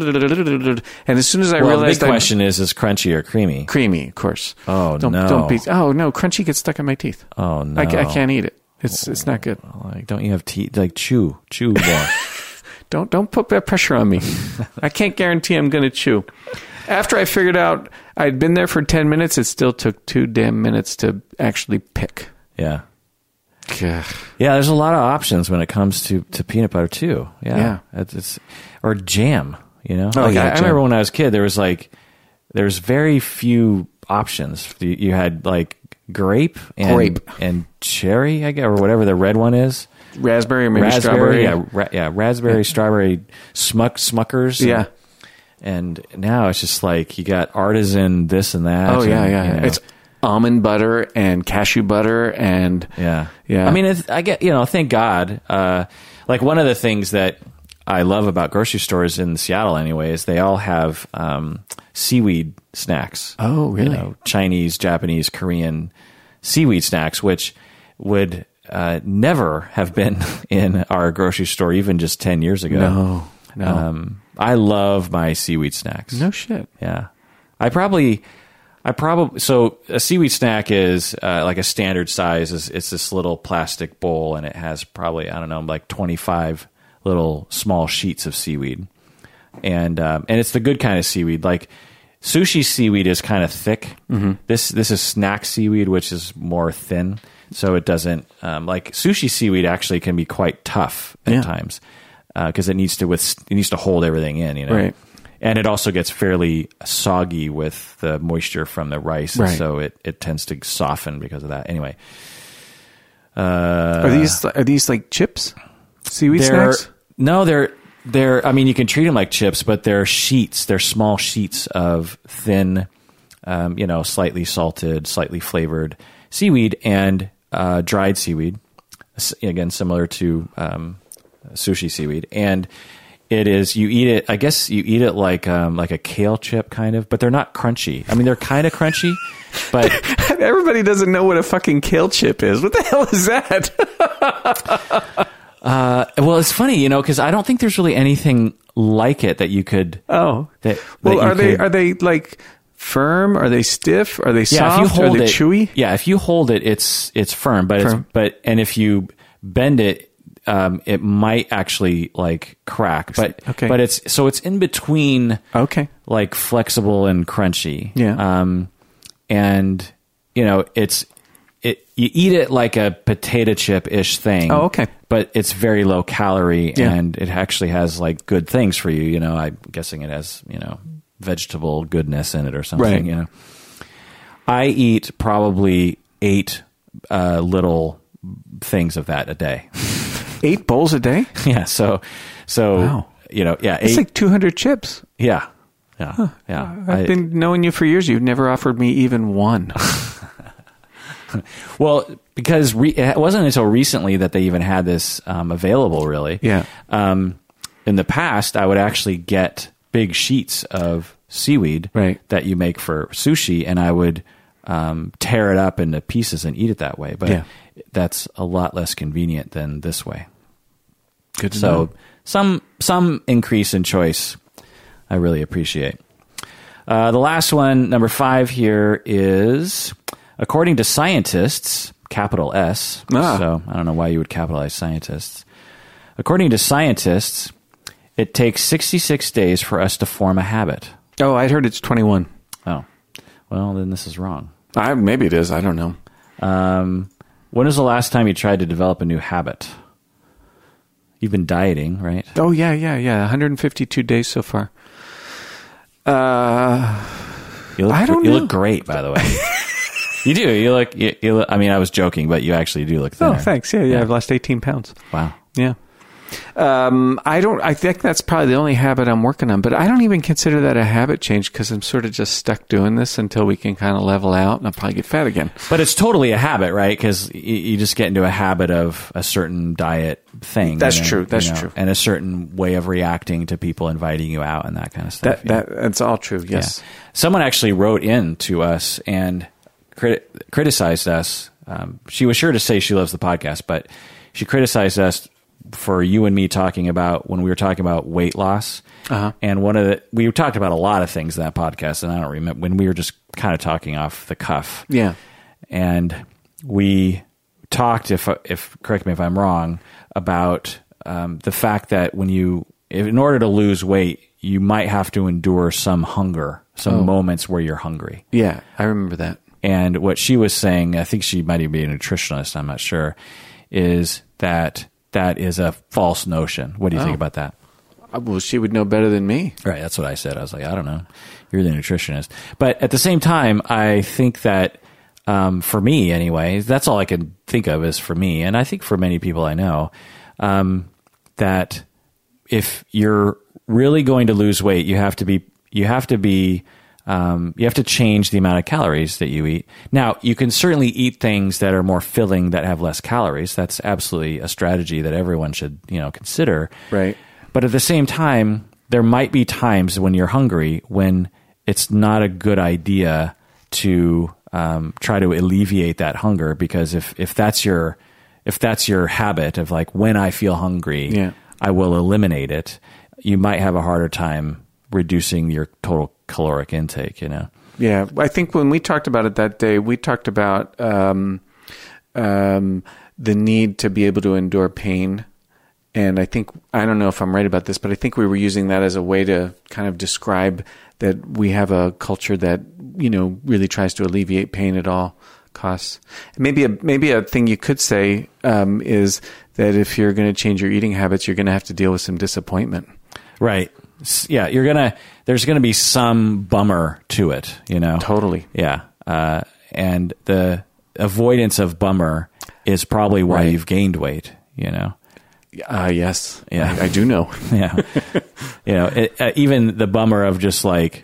[SPEAKER 2] and as soon as I realized,
[SPEAKER 1] the big question is crunchy or creamy?
[SPEAKER 2] Creamy, of course.
[SPEAKER 1] Oh, no.
[SPEAKER 2] Oh, no. Crunchy gets stuck in my teeth.
[SPEAKER 1] Oh, no.
[SPEAKER 2] I can't eat it. It's not good.
[SPEAKER 1] Like, don't you have teeth? Like, chew more.
[SPEAKER 2] Don't put that pressure on me. I can't guarantee I'm going to chew. After I figured out I'd been there for 10 minutes, it still took 2 damn minutes to actually pick.
[SPEAKER 1] Yeah.
[SPEAKER 2] Ugh.
[SPEAKER 1] Yeah, there's a lot of options when it comes to peanut butter too. Yeah. It's or jam,
[SPEAKER 2] Oh,
[SPEAKER 1] I remember when I was a kid, there was very few options. You had like grape and cherry, I guess, or whatever the red one is.
[SPEAKER 2] Raspberry or maybe strawberry.
[SPEAKER 1] Yeah, raspberry, strawberry, Smuckers.
[SPEAKER 2] Yeah.
[SPEAKER 1] And now it's just like you got artisan this and that.
[SPEAKER 2] Oh, yeah.
[SPEAKER 1] You know.
[SPEAKER 2] It's almond butter and cashew butter and...
[SPEAKER 1] Yeah.
[SPEAKER 2] Yeah.
[SPEAKER 1] I mean, I get, thank God. Like one of the things that I love about grocery stores in Seattle anyway is they all have seaweed snacks.
[SPEAKER 2] Oh, really?
[SPEAKER 1] Chinese, Japanese, Korean seaweed snacks, which would never have been in our grocery store even just 10 years ago.
[SPEAKER 2] No.
[SPEAKER 1] I love my seaweed snacks.
[SPEAKER 2] No shit.
[SPEAKER 1] Yeah. So a seaweed snack is like a standard size. It's this little plastic bowl, and it has probably, I don't know, like 25 little small sheets of seaweed. And it's the good kind of seaweed. Like sushi seaweed is kind of thick. Mm-hmm. This is snack seaweed, which is more thin. So it doesn't, like sushi seaweed actually can be quite tough at times. Because it needs to hold everything in,
[SPEAKER 2] Right.
[SPEAKER 1] And it also gets fairly soggy with the moisture from the rice,
[SPEAKER 2] right.
[SPEAKER 1] And so it tends to soften because of that. Anyway,
[SPEAKER 2] are these like chips, seaweed snacks?
[SPEAKER 1] No, they're. I mean, you can treat them like chips, but they're sheets. They're small sheets of thin, slightly salted, slightly flavored seaweed and dried seaweed. Again, similar to. Sushi seaweed, and it is you eat it. I guess you eat it like a kale chip, kind of, but they're not crunchy. I mean, they're kind of crunchy, but
[SPEAKER 2] everybody doesn't know what a fucking kale chip is. What the hell is that?
[SPEAKER 1] Well, it's funny, because I don't think there's really anything like it that you could.
[SPEAKER 2] Oh, are they like firm? Are they stiff? Are they soft?
[SPEAKER 1] If you hold
[SPEAKER 2] are they chewy?
[SPEAKER 1] Yeah, if you hold it, it's firm, and if you bend it. It might actually like crack, but it's in between.
[SPEAKER 2] Okay,
[SPEAKER 1] like flexible and crunchy.
[SPEAKER 2] Yeah.
[SPEAKER 1] And you eat it like a potato chip ish thing.
[SPEAKER 2] Oh, okay.
[SPEAKER 1] But it's very low calorie, and it actually has like good things for you. I'm guessing it has vegetable goodness in it or something.
[SPEAKER 2] Right.
[SPEAKER 1] I eat probably 8 little things of that a day.
[SPEAKER 2] 8 bowls a day?
[SPEAKER 1] Yeah. So,
[SPEAKER 2] wow.
[SPEAKER 1] 8.
[SPEAKER 2] It's like 200 chips.
[SPEAKER 1] Yeah. Yeah. Huh. Yeah.
[SPEAKER 2] I've been knowing you for years. You've never offered me even one.
[SPEAKER 1] Well, because it wasn't until recently that they even had this available, really.
[SPEAKER 2] Yeah.
[SPEAKER 1] In the past, I would actually get big sheets of seaweed that you make for sushi, and I would tear it up into pieces and eat it that way. But that's a lot less convenient than this way.
[SPEAKER 2] Good to know.
[SPEAKER 1] Some increase in choice I really appreciate. The last one, number 5 here, is according to scientists, capital S. So I don't know why you would capitalize scientists. According to scientists, it takes 66 days for us to form a habit.
[SPEAKER 2] Oh, I'd heard it's 21.
[SPEAKER 1] Oh, well, then this is wrong.
[SPEAKER 2] Maybe it is. I don't know.
[SPEAKER 1] When was the last time you tried to develop a new habit? You've been dieting, right?
[SPEAKER 2] Oh, yeah. 152 days so far.
[SPEAKER 1] You look great, by the way. You do. You look. I mean, I was joking, but you actually do look thinner.
[SPEAKER 2] Oh, thanks. Yeah. I've lost 18 pounds.
[SPEAKER 1] Wow.
[SPEAKER 2] Yeah. I think that's probably the only habit I'm working on, but I don't even consider that a habit change because I'm sort of just stuck doing this until we can kind of level out and I'll probably get fat again.
[SPEAKER 1] But it's totally a habit, right? Because you just get into a habit of a certain diet thing.
[SPEAKER 2] That's true. That's true.
[SPEAKER 1] And a certain way of reacting to people inviting you out and that kind of stuff.
[SPEAKER 2] That's all true. Yes.
[SPEAKER 1] Yeah. Someone actually wrote in to us and criticized us. She was sure to say she loves the podcast, but she criticized us for you and me talking about when we were talking about weight loss.
[SPEAKER 2] Uh-huh.
[SPEAKER 1] And we talked about a lot of things in that podcast, and I don't remember when we were just kind of talking off the cuff.
[SPEAKER 2] Yeah.
[SPEAKER 1] And we talked, if correct me if I'm wrong, about the fact that in order to lose weight, you might have to endure some hunger, some moments where you're hungry.
[SPEAKER 2] Yeah, I remember that.
[SPEAKER 1] And what she was saying, I think she might even be a nutritionist, I'm not sure, is that is a false notion. What do you think about that?
[SPEAKER 2] Well, she would know better than me.
[SPEAKER 1] Right, that's what I said. I was like, I don't know. You're the nutritionist. But at the same time, I think that for me anyway, that's all I can think of is for me. And I think for many people I know, that if you're really going to lose weight, you have to change the amount of calories that you eat. Now, you can certainly eat things that are more filling that have less calories. That's absolutely a strategy that everyone should, consider.
[SPEAKER 2] Right.
[SPEAKER 1] But at the same time, there might be times when you're hungry when it's not a good idea to try to alleviate that hunger, because if that's your habit of like, when I feel hungry, I will eliminate it, you might have a harder time reducing your total caloric intake,
[SPEAKER 2] Yeah, I think when we talked about it that day, we talked about the need to be able to endure pain. And I don't know if I'm right about this, but I think we were using that as a way to kind of describe that we have a culture that, really tries to alleviate pain at all costs. Maybe a thing you could say is that if you're going to change your eating habits, you're going to have to deal with some disappointment.
[SPEAKER 1] Right. Yeah, there's going to be some bummer to it,
[SPEAKER 2] Totally.
[SPEAKER 1] Yeah. And the avoidance of bummer is probably why you've gained weight,
[SPEAKER 2] Yes.
[SPEAKER 1] Yeah.
[SPEAKER 2] I do know.
[SPEAKER 1] Yeah. Even the bummer of just like,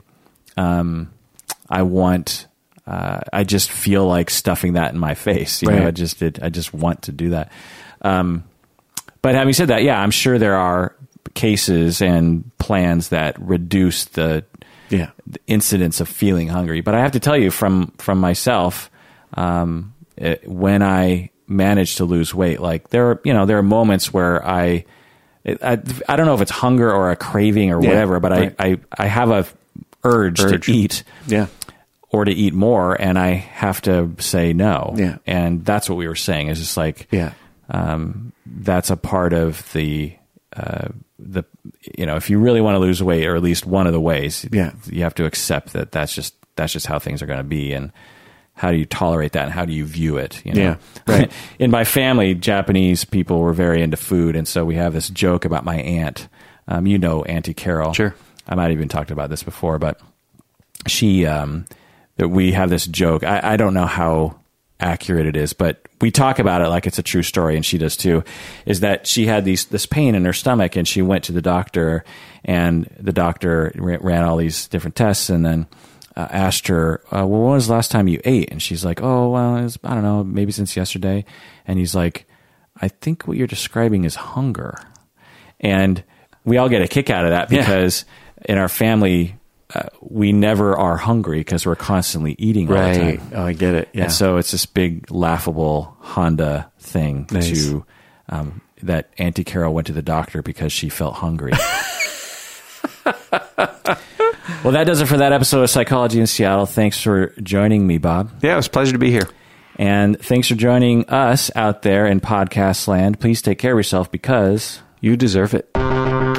[SPEAKER 1] I just feel like stuffing that in my face. I just want to do that. But having said that, yeah, I'm sure there are cases and plans that reduce the incidence of feeling hungry. But I have to tell you from myself, when I manage to lose weight, like there are moments where I don't know if it's hunger or a craving or whatever, but I have a urge to eat.
[SPEAKER 2] Yeah.
[SPEAKER 1] Or to eat more, and I have to say no.
[SPEAKER 2] Yeah.
[SPEAKER 1] And that's what we were saying. Is just like, that's a part of the if you really want to lose weight, or at least one of the ways, you have to accept that that's just how things are going to be, and how do you tolerate that, and how do you view it?
[SPEAKER 2] Yeah. Right.
[SPEAKER 1] In my family, Japanese people were very into food, and so we have this joke about my aunt. Auntie Carol.
[SPEAKER 2] Sure.
[SPEAKER 1] I might have even talked about this before, but she. That we have this joke. I don't know how accurate it is, but we talk about it like it's a true story, and she does too, is that she had this pain in her stomach, and she went to the doctor, and the doctor ran all these different tests, and then asked her, well, when was the last time you ate? And she's like, oh, well, it was, I don't know, maybe since yesterday. And he's like, I think what you're describing is hunger. And we all get a kick out of that, because in our family, we never are hungry because we're constantly eating all the time.
[SPEAKER 2] Oh, I get it. Yeah.
[SPEAKER 1] And so it's this big laughable Honda thing to that Auntie Carol went to the doctor because she felt hungry. Well, that does it for that episode of Psychology in Seattle. Thanks for joining me, Bob.
[SPEAKER 2] Yeah, it was a pleasure to be here.
[SPEAKER 1] And thanks for joining us out there in podcast land. Please take care of yourself, because
[SPEAKER 2] you deserve it.